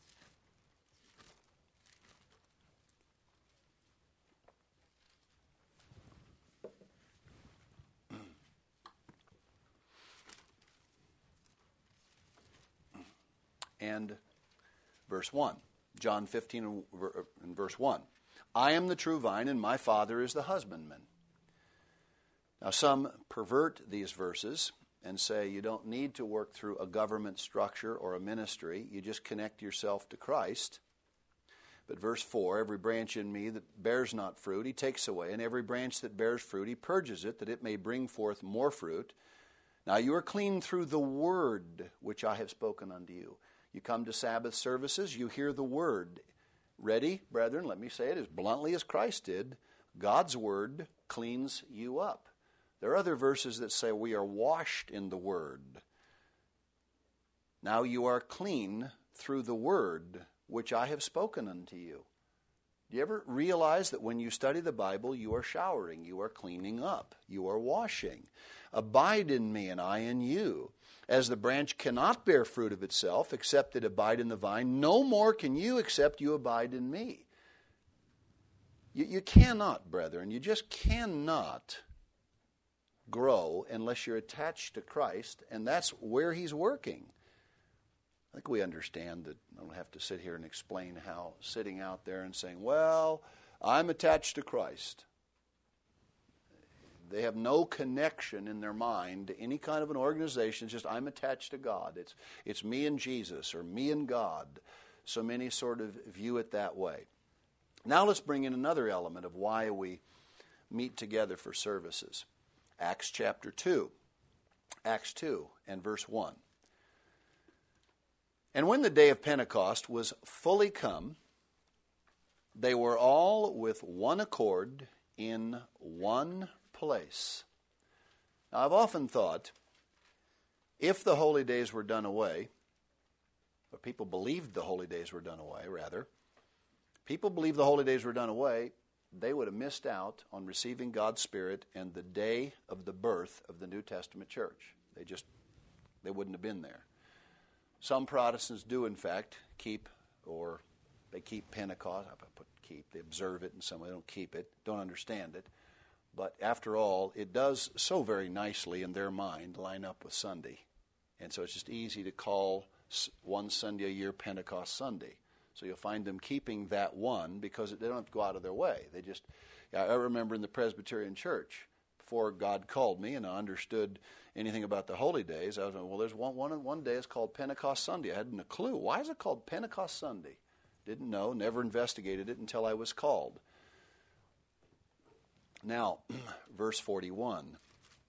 Speaker 1: And verse 1. John 15 and verse 1. I am the true vine, and my Father is the husbandman. Now some pervert these verses and say you don't need to work through a government structure or a ministry. You just connect yourself to Christ. But verse 4, every branch in me that bears not fruit, He takes away. And every branch that bears fruit, He purges it, that it may bring forth more fruit. Now you are clean through the word which I have spoken unto you. You come to Sabbath services, you hear the word. Ready, brethren, let me say it as bluntly as Christ did. God's word cleans you up. There are other verses that say we are washed in the word. Now you are clean through the word which I have spoken unto you. Do you ever realize that when you study the Bible, you are showering, you are cleaning up, you are washing? Abide in me and I in you. As the branch cannot bear fruit of itself except it abide in the vine, no more can you except you abide in me. You cannot, brethren, you just cannot grow unless you're attached to Christ, and that's where He's working. I think we understand that. I don't have to sit here and explain how sitting out there and saying, well, I'm attached to Christ. They have no connection in their mind to any kind of an organization. It's just, I'm attached to God. It's me and Jesus, or me and God. So many sort of view it that way. Now let's bring in another element of why we meet together for services. Acts chapter 2. Acts 2 and verse 1. And when the day of Pentecost was fully come, they were all with one accord in one place. Now, I've often thought, if the holy days were done away, or people believed the holy days were done away, rather, people believed the holy days were done away, they would have missed out on receiving God's Spirit and the day of the birth of the New Testament church. They wouldn't have been there. Some Protestants do, in fact, keep Pentecost. I put keep. They observe it in some way. They don't keep it, don't understand it. But after all, it does so very nicely in their mind line up with Sunday. And so it's just easy to call one Sunday a year Pentecost Sunday. So you'll find them keeping that one because they don't have to go out of their way. I remember in the Presbyterian Church, before God called me and I understood anything about the holy days, I was like, well, there's one day it's called Pentecost Sunday. I hadn't a clue. Why is it called Pentecost Sunday? Didn't know, never investigated it until I was called. Now, verse 41.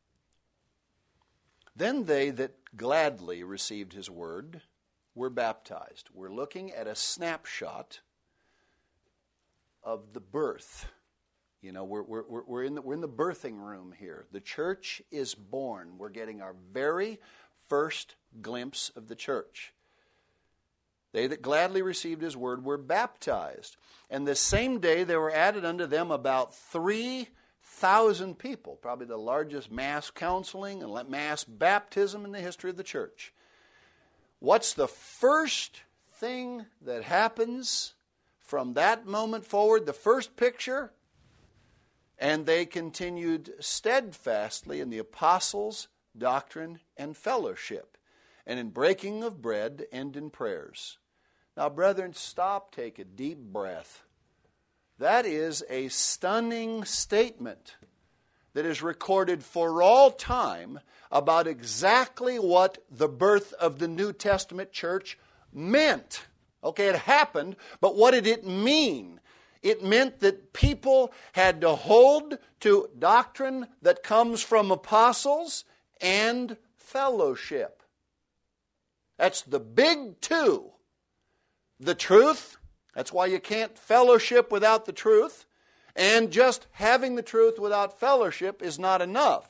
Speaker 1: Then they that gladly received his word were baptized. We're looking at a snapshot of the birth. You know, we're in the birthing room here. The church is born. We're getting our very first glimpse of the church. They that gladly received his word were baptized. And the same day there were added unto them about 3,000 people, probably the largest mass counseling and mass baptism in the history of the church. What's the first thing that happens from that moment forward? The first picture? And they continued steadfastly in the apostles' doctrine and fellowship, and in breaking of bread and in prayers. Now, brethren, stop, take a deep breath. That is a stunning statement that is recorded for all time about exactly what the birth of the New Testament church meant. Okay, it happened, but what did it mean? It meant that people had to hold to doctrine that comes from apostles and fellowship. That's the big two. The truth, that's why you can't fellowship without the truth, and just having the truth without fellowship is not enough.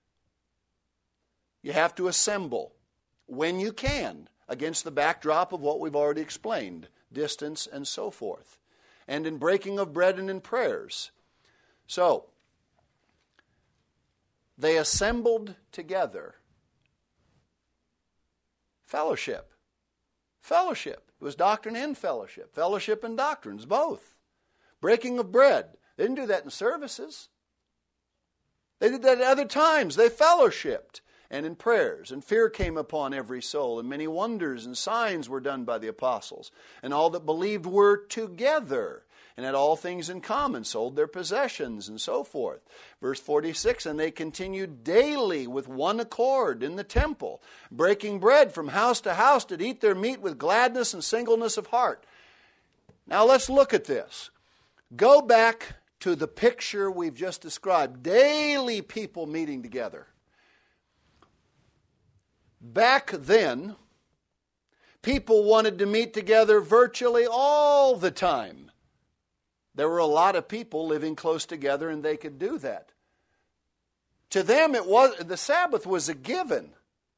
Speaker 1: You have to assemble when you can against the backdrop of what we've already explained, distance and so forth, and in breaking of bread and in prayers. So, they assembled together. Fellowship. Fellowship. It was doctrine and fellowship. Fellowship and doctrines, both. Breaking of bread. They didn't do that in services. They did that at other times. They fellowshipped. And in prayers. And fear came upon every soul. And many wonders and signs were done by the apostles. And all that believed were together. And had all things in common, sold their possessions, and so forth. Verse 46, and they continued daily with one accord in the temple, breaking bread from house to house, did eat their meat with gladness and singleness of heart. Now let's look at this. Go back to the picture we've just described. Daily people meeting together. Back then, people wanted to meet together virtually all the time. There were a lot of people living close together, and they could do that. To them, the Sabbath was a given.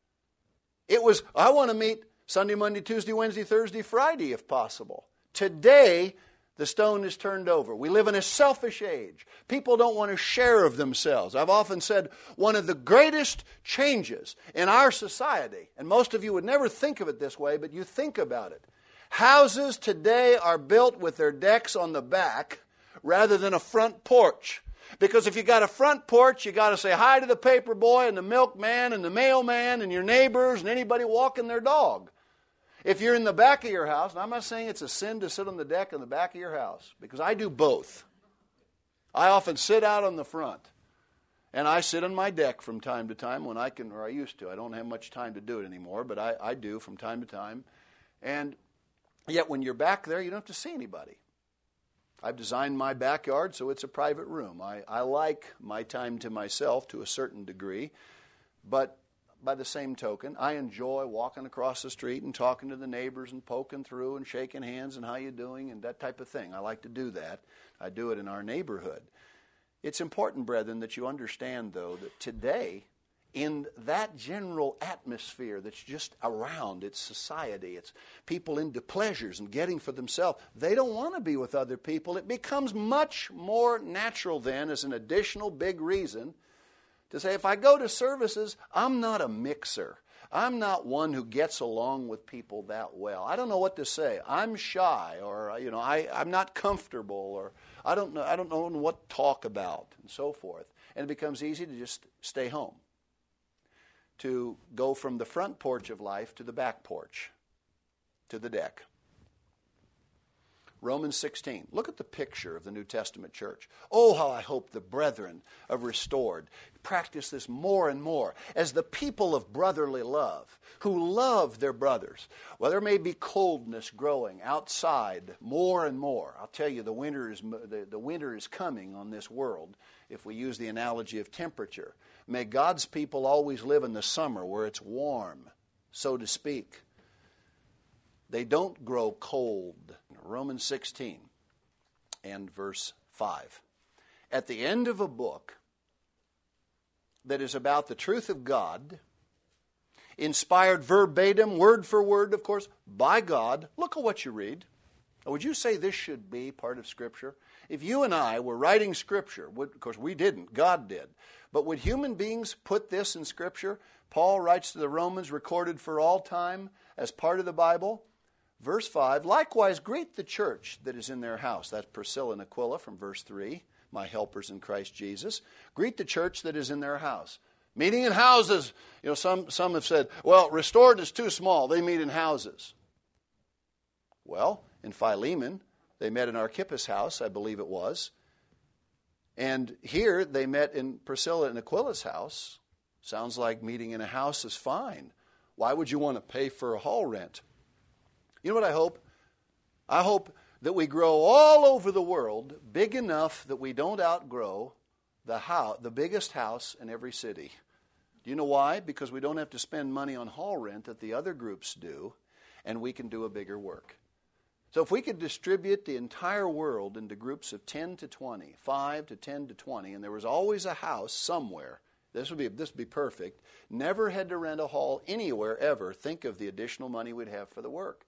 Speaker 1: It was, I want to meet Sunday, Monday, Tuesday, Wednesday, Thursday, Friday, if possible. Today, the stone is turned over. We live in a selfish age. People don't want to share of themselves. I've often said one of the greatest changes in our society, and most of you would never think of it this way, but you think about it. Houses today are built with their decks on the back rather than a front porch. Because if you got a front porch, you got to say hi to the paper boy and the milkman and the mailman and your neighbors and anybody walking their dog. If you're in the back of your house, and I'm not saying it's a sin to sit on the deck in the back of your house, because I do both. I often sit out on the front, and I sit on my deck from time to time when I can, or I used to. I don't have much time to do it anymore, but I do from time to time. And yet when you're back there, you don't have to see anybody. I've designed my backyard so it's a private room. I like my time to myself to a certain degree, but by the same token, I enjoy walking across the street and talking to the neighbors and poking through and shaking hands and how you doing and that type of thing. I like to do that. I do it in our neighborhood. It's important, brethren, that you understand, though, that today, in that general atmosphere that's just around, it's society, it's people into pleasures and getting for themselves. They don't want to be with other people. It becomes much more natural then, as an additional big reason, to say, if I go to services, I'm not a mixer. I'm not one who gets along with people that well. I don't know what to say. I'm shy, or I'm not comfortable, or I don't know what to talk about, and so forth. And it becomes easy to just stay home, to go from the front porch of life to the back porch, to the deck. Romans 16. Look at the picture of the New Testament church. Oh, how I hope the brethren of Restored practice this more and more as the people of brotherly love, who love their brothers. Well, there may be coldness growing outside more and more. I'll tell you, the winter is coming on this world, if we use the analogy of temperature. May God's people always live in the summer where it's warm, so to speak. They don't grow cold. Romans 16 and verse 5. At the end of a book that is about the truth of God, inspired verbatim, word for word, of course, by God, look at what you read. Would you say this should be part of Scripture? If you and I were writing Scripture, of course we didn't, God did, but would human beings put this in Scripture? Paul writes to the Romans, recorded for all time as part of the Bible. Verse 5, likewise greet the church that is in their house. That's Priscilla and Aquila from verse 3, my helpers in Christ Jesus. Greet the church that is in their house. Meeting in houses. You know, some have said, well, Restored is too small. They meet in houses. Well, in Philemon, they met in Archippus' house, I believe it was. And here they met in Priscilla and Aquila's house. Sounds like meeting in a house is fine. Why would you want to pay for a hall rent? You know what I hope? I hope that we grow all over the world big enough that we don't outgrow the biggest house in every city. Do you know why? Because we don't have to spend money on hall rent that the other groups do, and we can do a bigger work. So if we could distribute the entire world into groups of 10 to 20, 5 to 10 to 20, and there was always a house somewhere, this would be perfect. Never had to rent a hall anywhere ever. Think of the additional money we'd have for the work.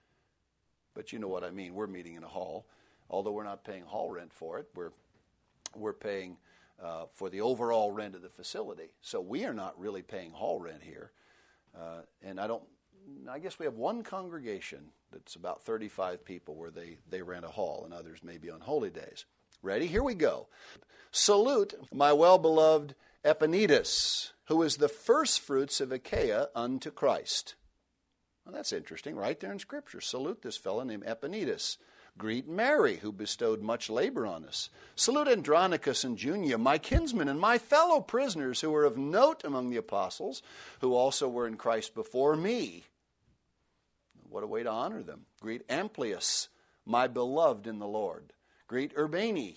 Speaker 1: But you know what I mean. We're meeting in a hall. Although we're not paying hall rent for it, we're paying for the overall rent of the facility. So we are not really paying hall rent here. And I guess we have one congregation that's about 35 people where they rent a hall, and others maybe on holy days. Ready? Here we go. Salute my well-beloved Epaenetus, who is the firstfruits of Achaia unto Christ. Well, that's interesting, right there in Scripture. Salute this fellow named Epaenetus. Greet Mary, who bestowed much labor on us. Salute Andronicus and Junia, my kinsmen and my fellow prisoners who are of note among the apostles, who also were in Christ before me. What a way to honor them. Greet Amplius, my beloved in the Lord. Greet Urbane.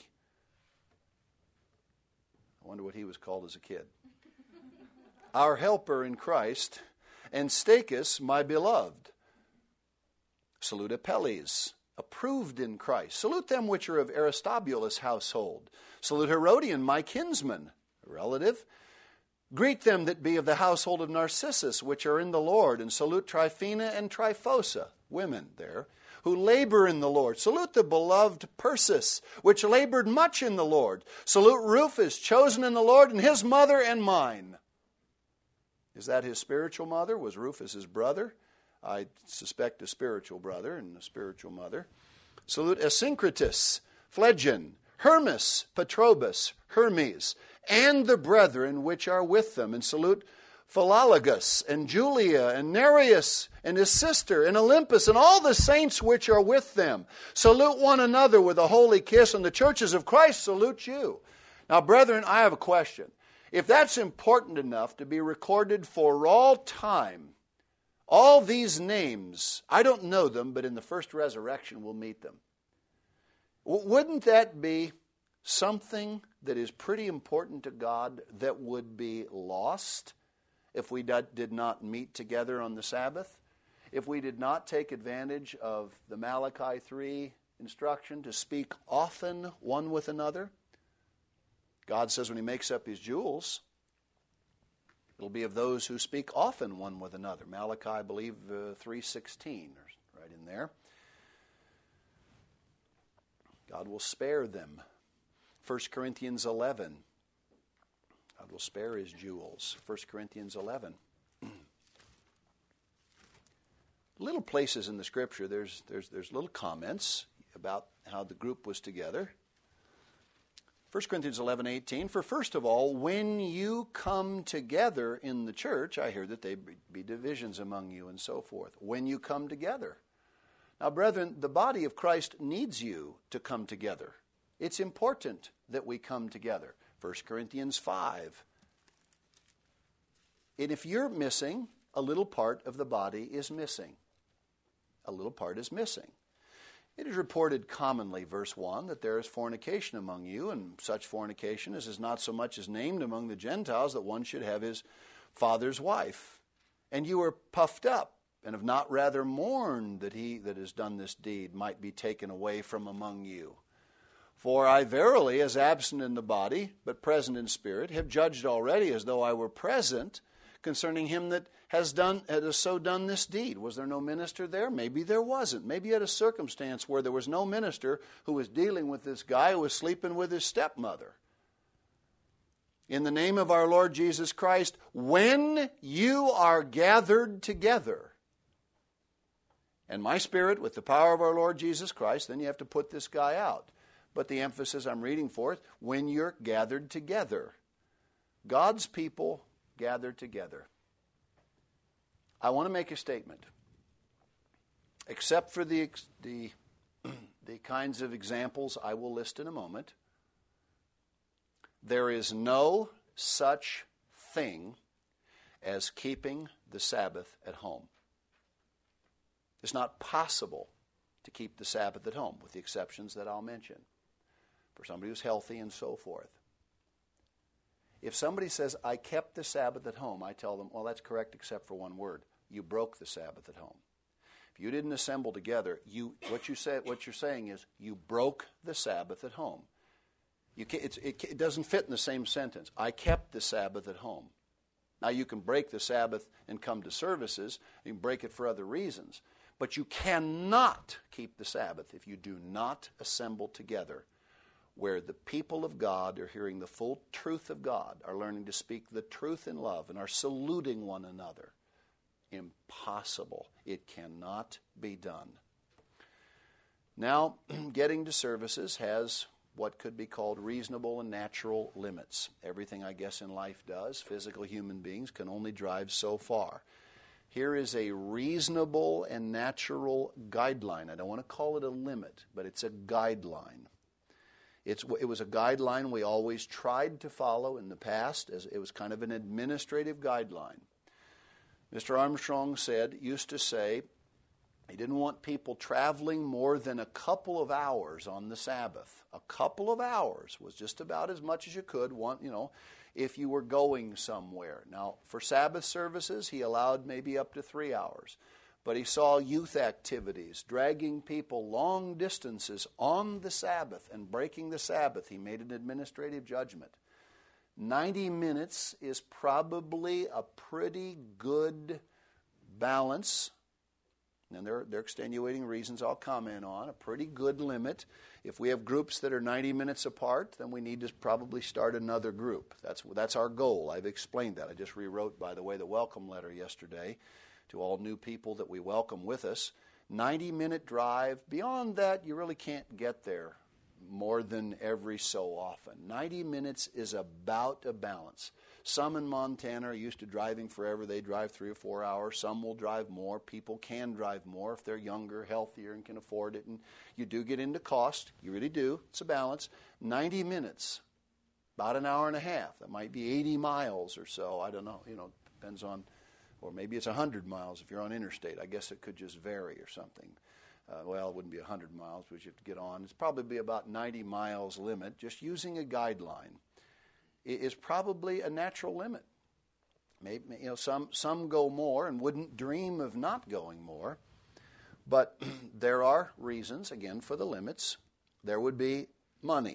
Speaker 1: I wonder what he was called as a kid. Our helper in Christ. And Stachys, my beloved. Salute Apelles, approved in Christ. Salute them which are of Aristobulus' household. Salute Herodion, my kinsman, a relative. Greet them that be of the household of Narcissus, which are in the Lord. And salute Tryphena and Tryphosa, women there, who labor in the Lord. Salute the beloved Persis, which labored much in the Lord. Salute Rufus, chosen in the Lord, and his mother and mine. Is that his spiritual mother? Was Rufus his brother? I suspect a spiritual brother and a spiritual mother. Salute Asyncritus, Phlegon, Hermas, Patrobas, Hermes, and the brethren which are with them. And salute Philologus, and Julia, and Nereus, and his sister, and Olympus, and all the saints which are with them. Salute one another with a holy kiss, and the churches of Christ salute you. Now, brethren, I have a question. If that's important enough to be recorded for all time, all these names, I don't know them, but in the first resurrection we'll meet them. Wouldn't that be something that is pretty important to God that would be lost if we did not meet together on the Sabbath? If we did not take advantage of the Malachi 3 instruction to speak often one with another? God says when He makes up His jewels, it'll be of those who speak often one with another. Malachi, I believe, 3:16, right in there. God will spare them. 1 Corinthians 11. God will spare His jewels. 1 Corinthians 11. Little places in the Scripture, there's little comments about how the group was together. 1 Corinthians 11:18, for first of all, when you come together in the church, I hear that there be divisions among you and so forth. When you come together. Now, brethren, the body of Christ needs you to come together. It's important that we come together. 1 Corinthians 5. And if you're missing, a little part of the body is missing. A little part is missing. It is reported commonly, verse 1, that there is fornication among you, and such fornication as is not so much as named among the Gentiles, that one should have his father's wife. And you are puffed up, and have not rather mourned that he that has done this deed might be taken away from among you. For I verily, as absent in the body, but present in spirit, have judged already as though I were present, concerning him that has so done this deed. Was there no minister there? Maybe there wasn't. Maybe you had a circumstance where there was no minister who was dealing with this guy who was sleeping with his stepmother. In the name of our Lord Jesus Christ, when you are gathered together, and my spirit with the power of our Lord Jesus Christ, then you have to put this guy out. But the emphasis I'm reading for it, when you're gathered together. God's people gathered together. I want to make a statement. Except for the kinds of examples I will list in a moment, there is no such thing as keeping the Sabbath at home. It's not possible to keep the Sabbath at home, with the exceptions that I'll mention, for somebody who's healthy and so forth. If somebody says, I kept the Sabbath at home, I tell them, well, that's correct except for one word. You broke the Sabbath at home. If you didn't assemble together, what you're saying is you broke the Sabbath at home. It doesn't fit in the same sentence. I kept the Sabbath at home. Now, you can break the Sabbath and come to services. You can break it for other reasons. But you cannot keep the Sabbath if you do not assemble together, where the people of God are hearing the full truth of God, are learning to speak the truth in love, and are saluting one another. Impossible. It cannot be done. Now, getting to services has what could be called reasonable and natural limits. Everything, I guess, in life does. Physical human beings can only drive so far. Here is a reasonable and natural guideline. I don't want to call it a limit, but it's a guideline. It was a guideline we always tried to follow in the past, as it was kind of an administrative guideline. Mr. Armstrong used to say he didn't want people traveling more than a couple of hours on the Sabbath. A couple of hours was just about as much as you could want, if you were going somewhere. Now, for Sabbath services, he allowed maybe up to 3 hours. But he saw youth activities, dragging people long distances on the Sabbath and breaking the Sabbath. He made an administrative judgment. 90 minutes is probably a pretty good balance. And there are extenuating reasons I'll comment on. A pretty good limit. If we have groups that are 90 minutes apart, then we need to probably start another group. That's our goal. I've explained that. I just rewrote, by the way, the welcome letter yesterday to all new people that we welcome with us. 90-minute drive. Beyond that, you really can't get there more than every so often. 90 minutes is about a balance. Some in Montana are used to driving forever. They drive 3 or 4 hours. Some will drive more. People can drive more if they're younger, healthier, and can afford it. And you do get into cost. You really do. It's a balance. 90 minutes, about an hour and a half. That might be 80 miles or so. I don't know. Depends on, or maybe it's 100 miles if you're on interstate. I guess it could just vary or something. Well, it wouldn't be 100 miles, which you have to get on. It's probably be about 90 miles limit. Just using a guideline is probably a natural limit. Maybe some go more and wouldn't dream of not going more. But there are reasons, again, for the limits. There would be money.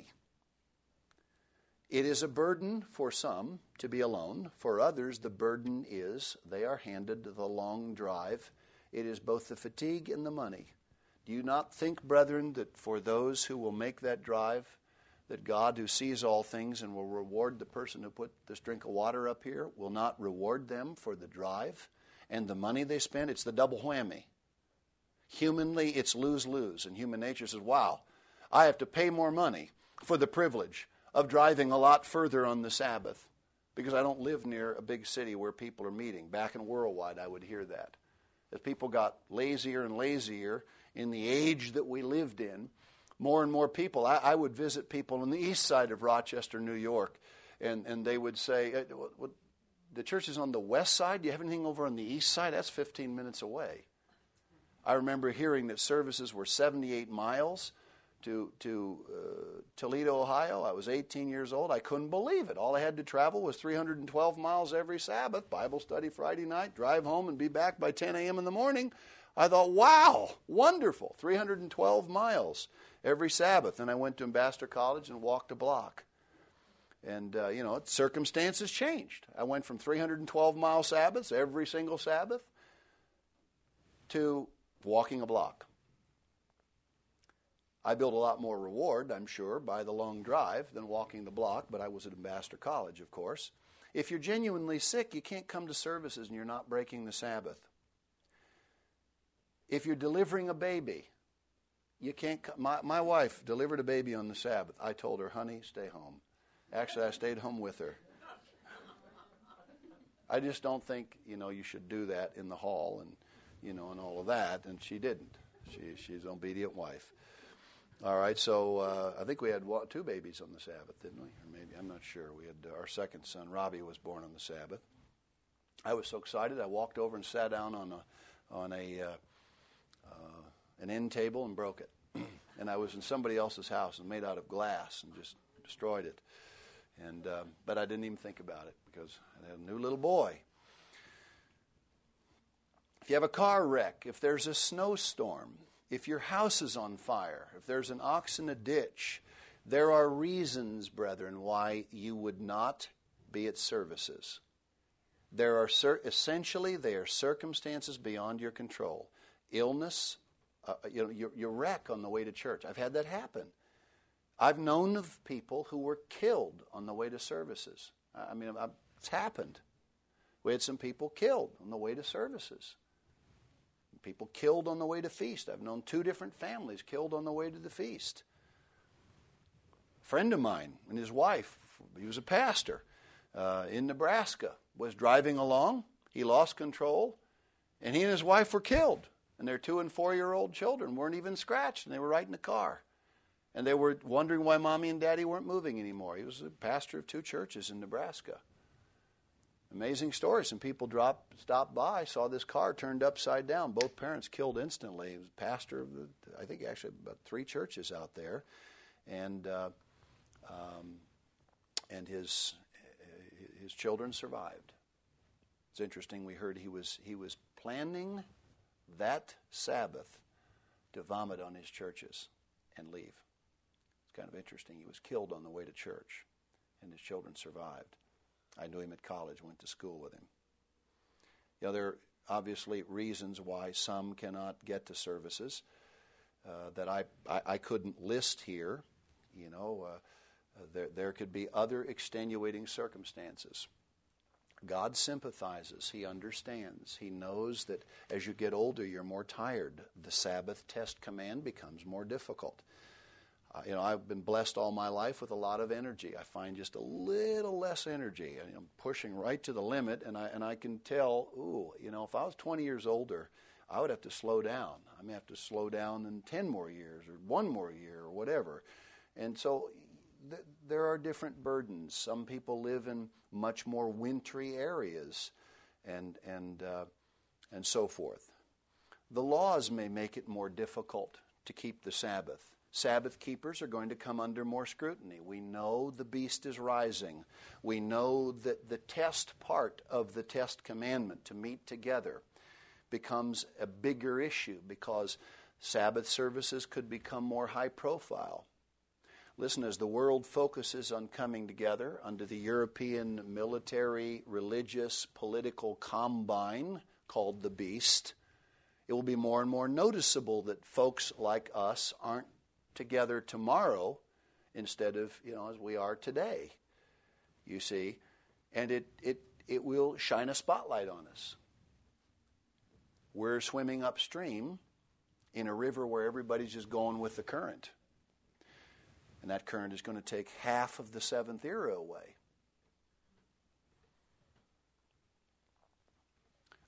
Speaker 1: It is a burden for some to be alone. For others, the burden is they are handed the long drive. It is both the fatigue and the money. Do you not think, brethren, that for those who will make that drive, that God, who sees all things and will reward the person who put this drink of water up here, will not reward them for the drive and the money they spend? It's the double whammy. Humanly, it's lose-lose. And human nature says, wow, I have to pay more money for the privilege of driving a lot further on the Sabbath because I don't live near a big city where people are meeting. Back in Worldwide, I would hear that. As people got lazier and lazier in the age that we lived in, more and more people, I would visit people on the east side of Rochester, New York, and they would say, the church is on the west side. Do you have anything over on the east side? That's 15 minutes away. I remember hearing that services were 78 miles to Toledo, Ohio. I was 18 years old. I couldn't believe it. All I had to travel was 312 miles every Sabbath, Bible study Friday night, drive home and be back by 10 a.m. in the morning. I thought, wow, wonderful, 312 miles every Sabbath. And I went to Ambassador College and walked a block. And, circumstances changed. I went from 312-mile Sabbaths every single Sabbath to walking a block. I built a lot more reward, I'm sure, by the long drive than walking the block, but I was at Ambassador College, of course. If you're genuinely sick, you can't come to services and you're not breaking the Sabbath. If you're delivering a baby, you can't come. My wife delivered a baby on the Sabbath. I told her, honey, stay home. Actually, I stayed home with her. I just don't think, you should do that in the hall and, and all of that. And she didn't. She's an obedient wife. All right, so I think we had 2 babies on the Sabbath, didn't we? Or maybe, I'm not sure. We had our second son, Robbie, was born on the Sabbath. I was so excited. I walked over and sat down on an end table and broke it. And I was in somebody else's house and made out of glass and just destroyed it. And but I didn't even think about it because I had a new little boy. If you have a car wreck, if there's a snowstorm, if your house is on fire, if there's an ox in a ditch, there are reasons, brethren, why you would not be at services. There are essentially they are circumstances beyond your control. Illness, your wreck on the way to church. I've had that happen. I've known of people who were killed on the way to services. It's happened. We had some people killed on the way to services. People killed on the way to feast. I've known 2 different families killed on the way to the feast. A friend of mine and his wife, he was a pastor in Nebraska, was driving along. He lost control, and he and his wife were killed. And their 2- and 4-year-old children weren't even scratched, and they were right in the car. And they were wondering why Mommy and Daddy weren't moving anymore. He was a pastor of 2 churches in Nebraska. Amazing story. Some people stopped by, saw this car turned upside down. Both parents killed instantly. He was a pastor of, I think, actually about 3 churches out there. And his children survived. It's interesting. We heard he was planning that Sabbath to vomit on his churches and leave. Kind of interesting. He was killed on the way to church, and his children survived. I knew him at college, went to school with him. There are obviously reasons why some cannot get to services that I couldn't list here. There could be other extenuating circumstances. God sympathizes. He understands. He knows that as you get older, you're more tired. The Sabbath test command becomes more difficult. I've been blessed all my life with a lot of energy. I find just a little less energy. I'm pushing right to the limit, and I can tell, if I was 20 years older, I would have to slow down. I may have to slow down in 10 more years or 1 more year or whatever. And so there are different burdens. Some people live in much more wintry areas and so forth. The laws may make it more difficult to keep the Sabbath. Sabbath keepers are going to come under more scrutiny. We know the beast is rising. We know that the test part of the test commandment to meet together becomes a bigger issue because Sabbath services could become more high profile. Listen, as the world focuses on coming together under the European military, religious, political combine called the beast, it will be more and more noticeable that folks like us aren't together tomorrow instead of, as we are today, you see. And it will shine a spotlight on us. We're swimming upstream in a river where everybody's just going with the current. And that current is going to take half of the 7th era away.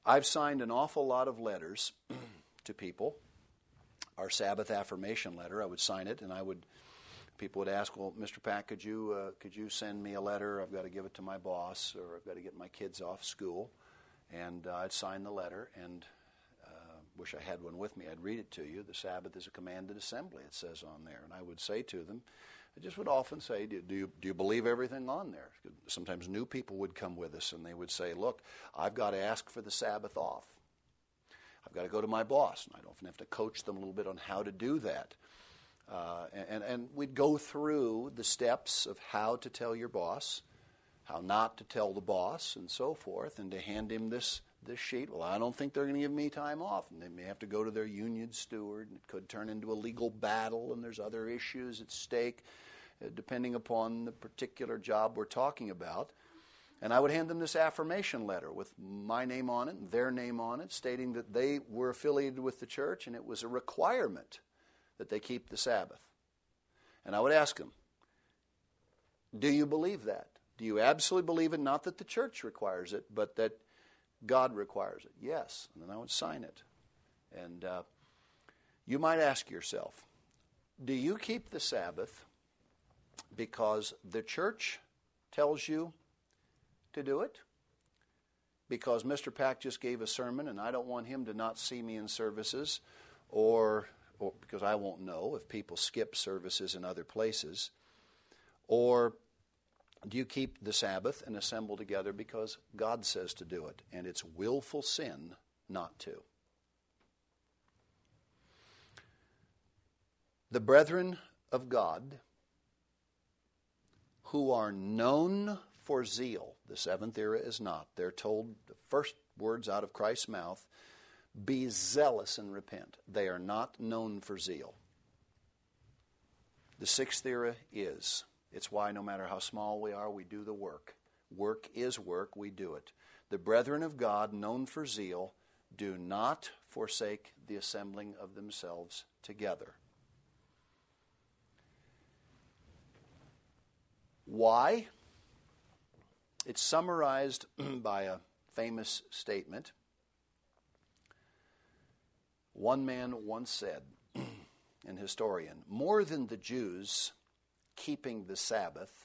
Speaker 1: I've signed an awful lot of letters to people. Our Sabbath affirmation letter, I would sign it, and people would ask, well, Mr. Pack, could you send me a letter? I've got to give it to my boss, or I've got to get my kids off school. And I'd sign the letter, and wish I had one with me. I'd read it to you. The Sabbath is a commanded assembly, it says on there. And I would say to them, I just would often say, do you believe everything on there? Sometimes new people would come with us, and they would say, look, I've got to ask for the Sabbath off. I've got to go to my boss, and I'd often have to coach them a little bit on how to do that. And we'd go through the steps of how to tell your boss, how not to tell the boss, and so forth, and to hand him this sheet. Well, I don't think they're going to give me time off, and they may have to go to their union steward, and it could turn into a legal battle, and there's other issues at stake, depending upon the particular job we're talking about. And I would hand them this affirmation letter with my name on it and their name on it, stating that they were affiliated with the church, and it was a requirement that they keep the Sabbath. And I would ask them, do you believe that? Do you absolutely believe it? Not that the church requires it, but that God requires it. Yes. And then I would sign it. And you might ask yourself, do you keep the Sabbath because the church tells you to do it? Because Mr. Pack just gave a sermon and I don't want him to not see me in services, or because I won't know if people skip services in other places? Or do you keep the Sabbath and assemble together because God says to do it, and it's willful sin not to? The brethren of God who are known for zeal, the seventh era is not. They're told the first words out of Christ's mouth, be zealous and repent. They are not known for zeal. The sixth era is. It's why no matter how small we are, we do the work. Work is work, we do it. The brethren of God, known for zeal, do not forsake the assembling of themselves together. Why? It's summarized by a famous statement. One man once said, an historian, more than the Jews keeping the Sabbath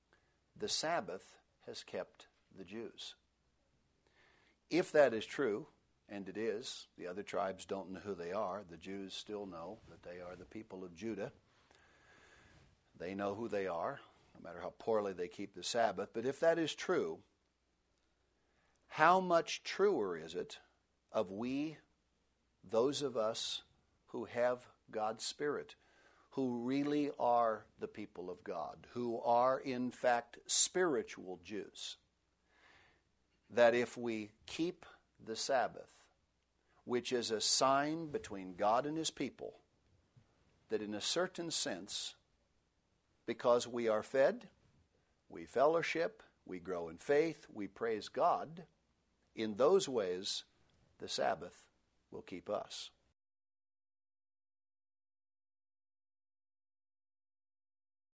Speaker 1: has kept the Jews. If that is true, and it is, the other tribes don't know who they are. The Jews still know that they are the people of Judah. They know who they are, no matter how poorly they keep the Sabbath. But if that is true, how much truer is it of we, those of us who have God's Spirit, who really are the people of God, who are in fact spiritual Jews, that if we keep the Sabbath, which is a sign between God and His people, that in a certain sense, because we are fed, we fellowship, we grow in faith, we praise God, in those ways the Sabbath will keep us.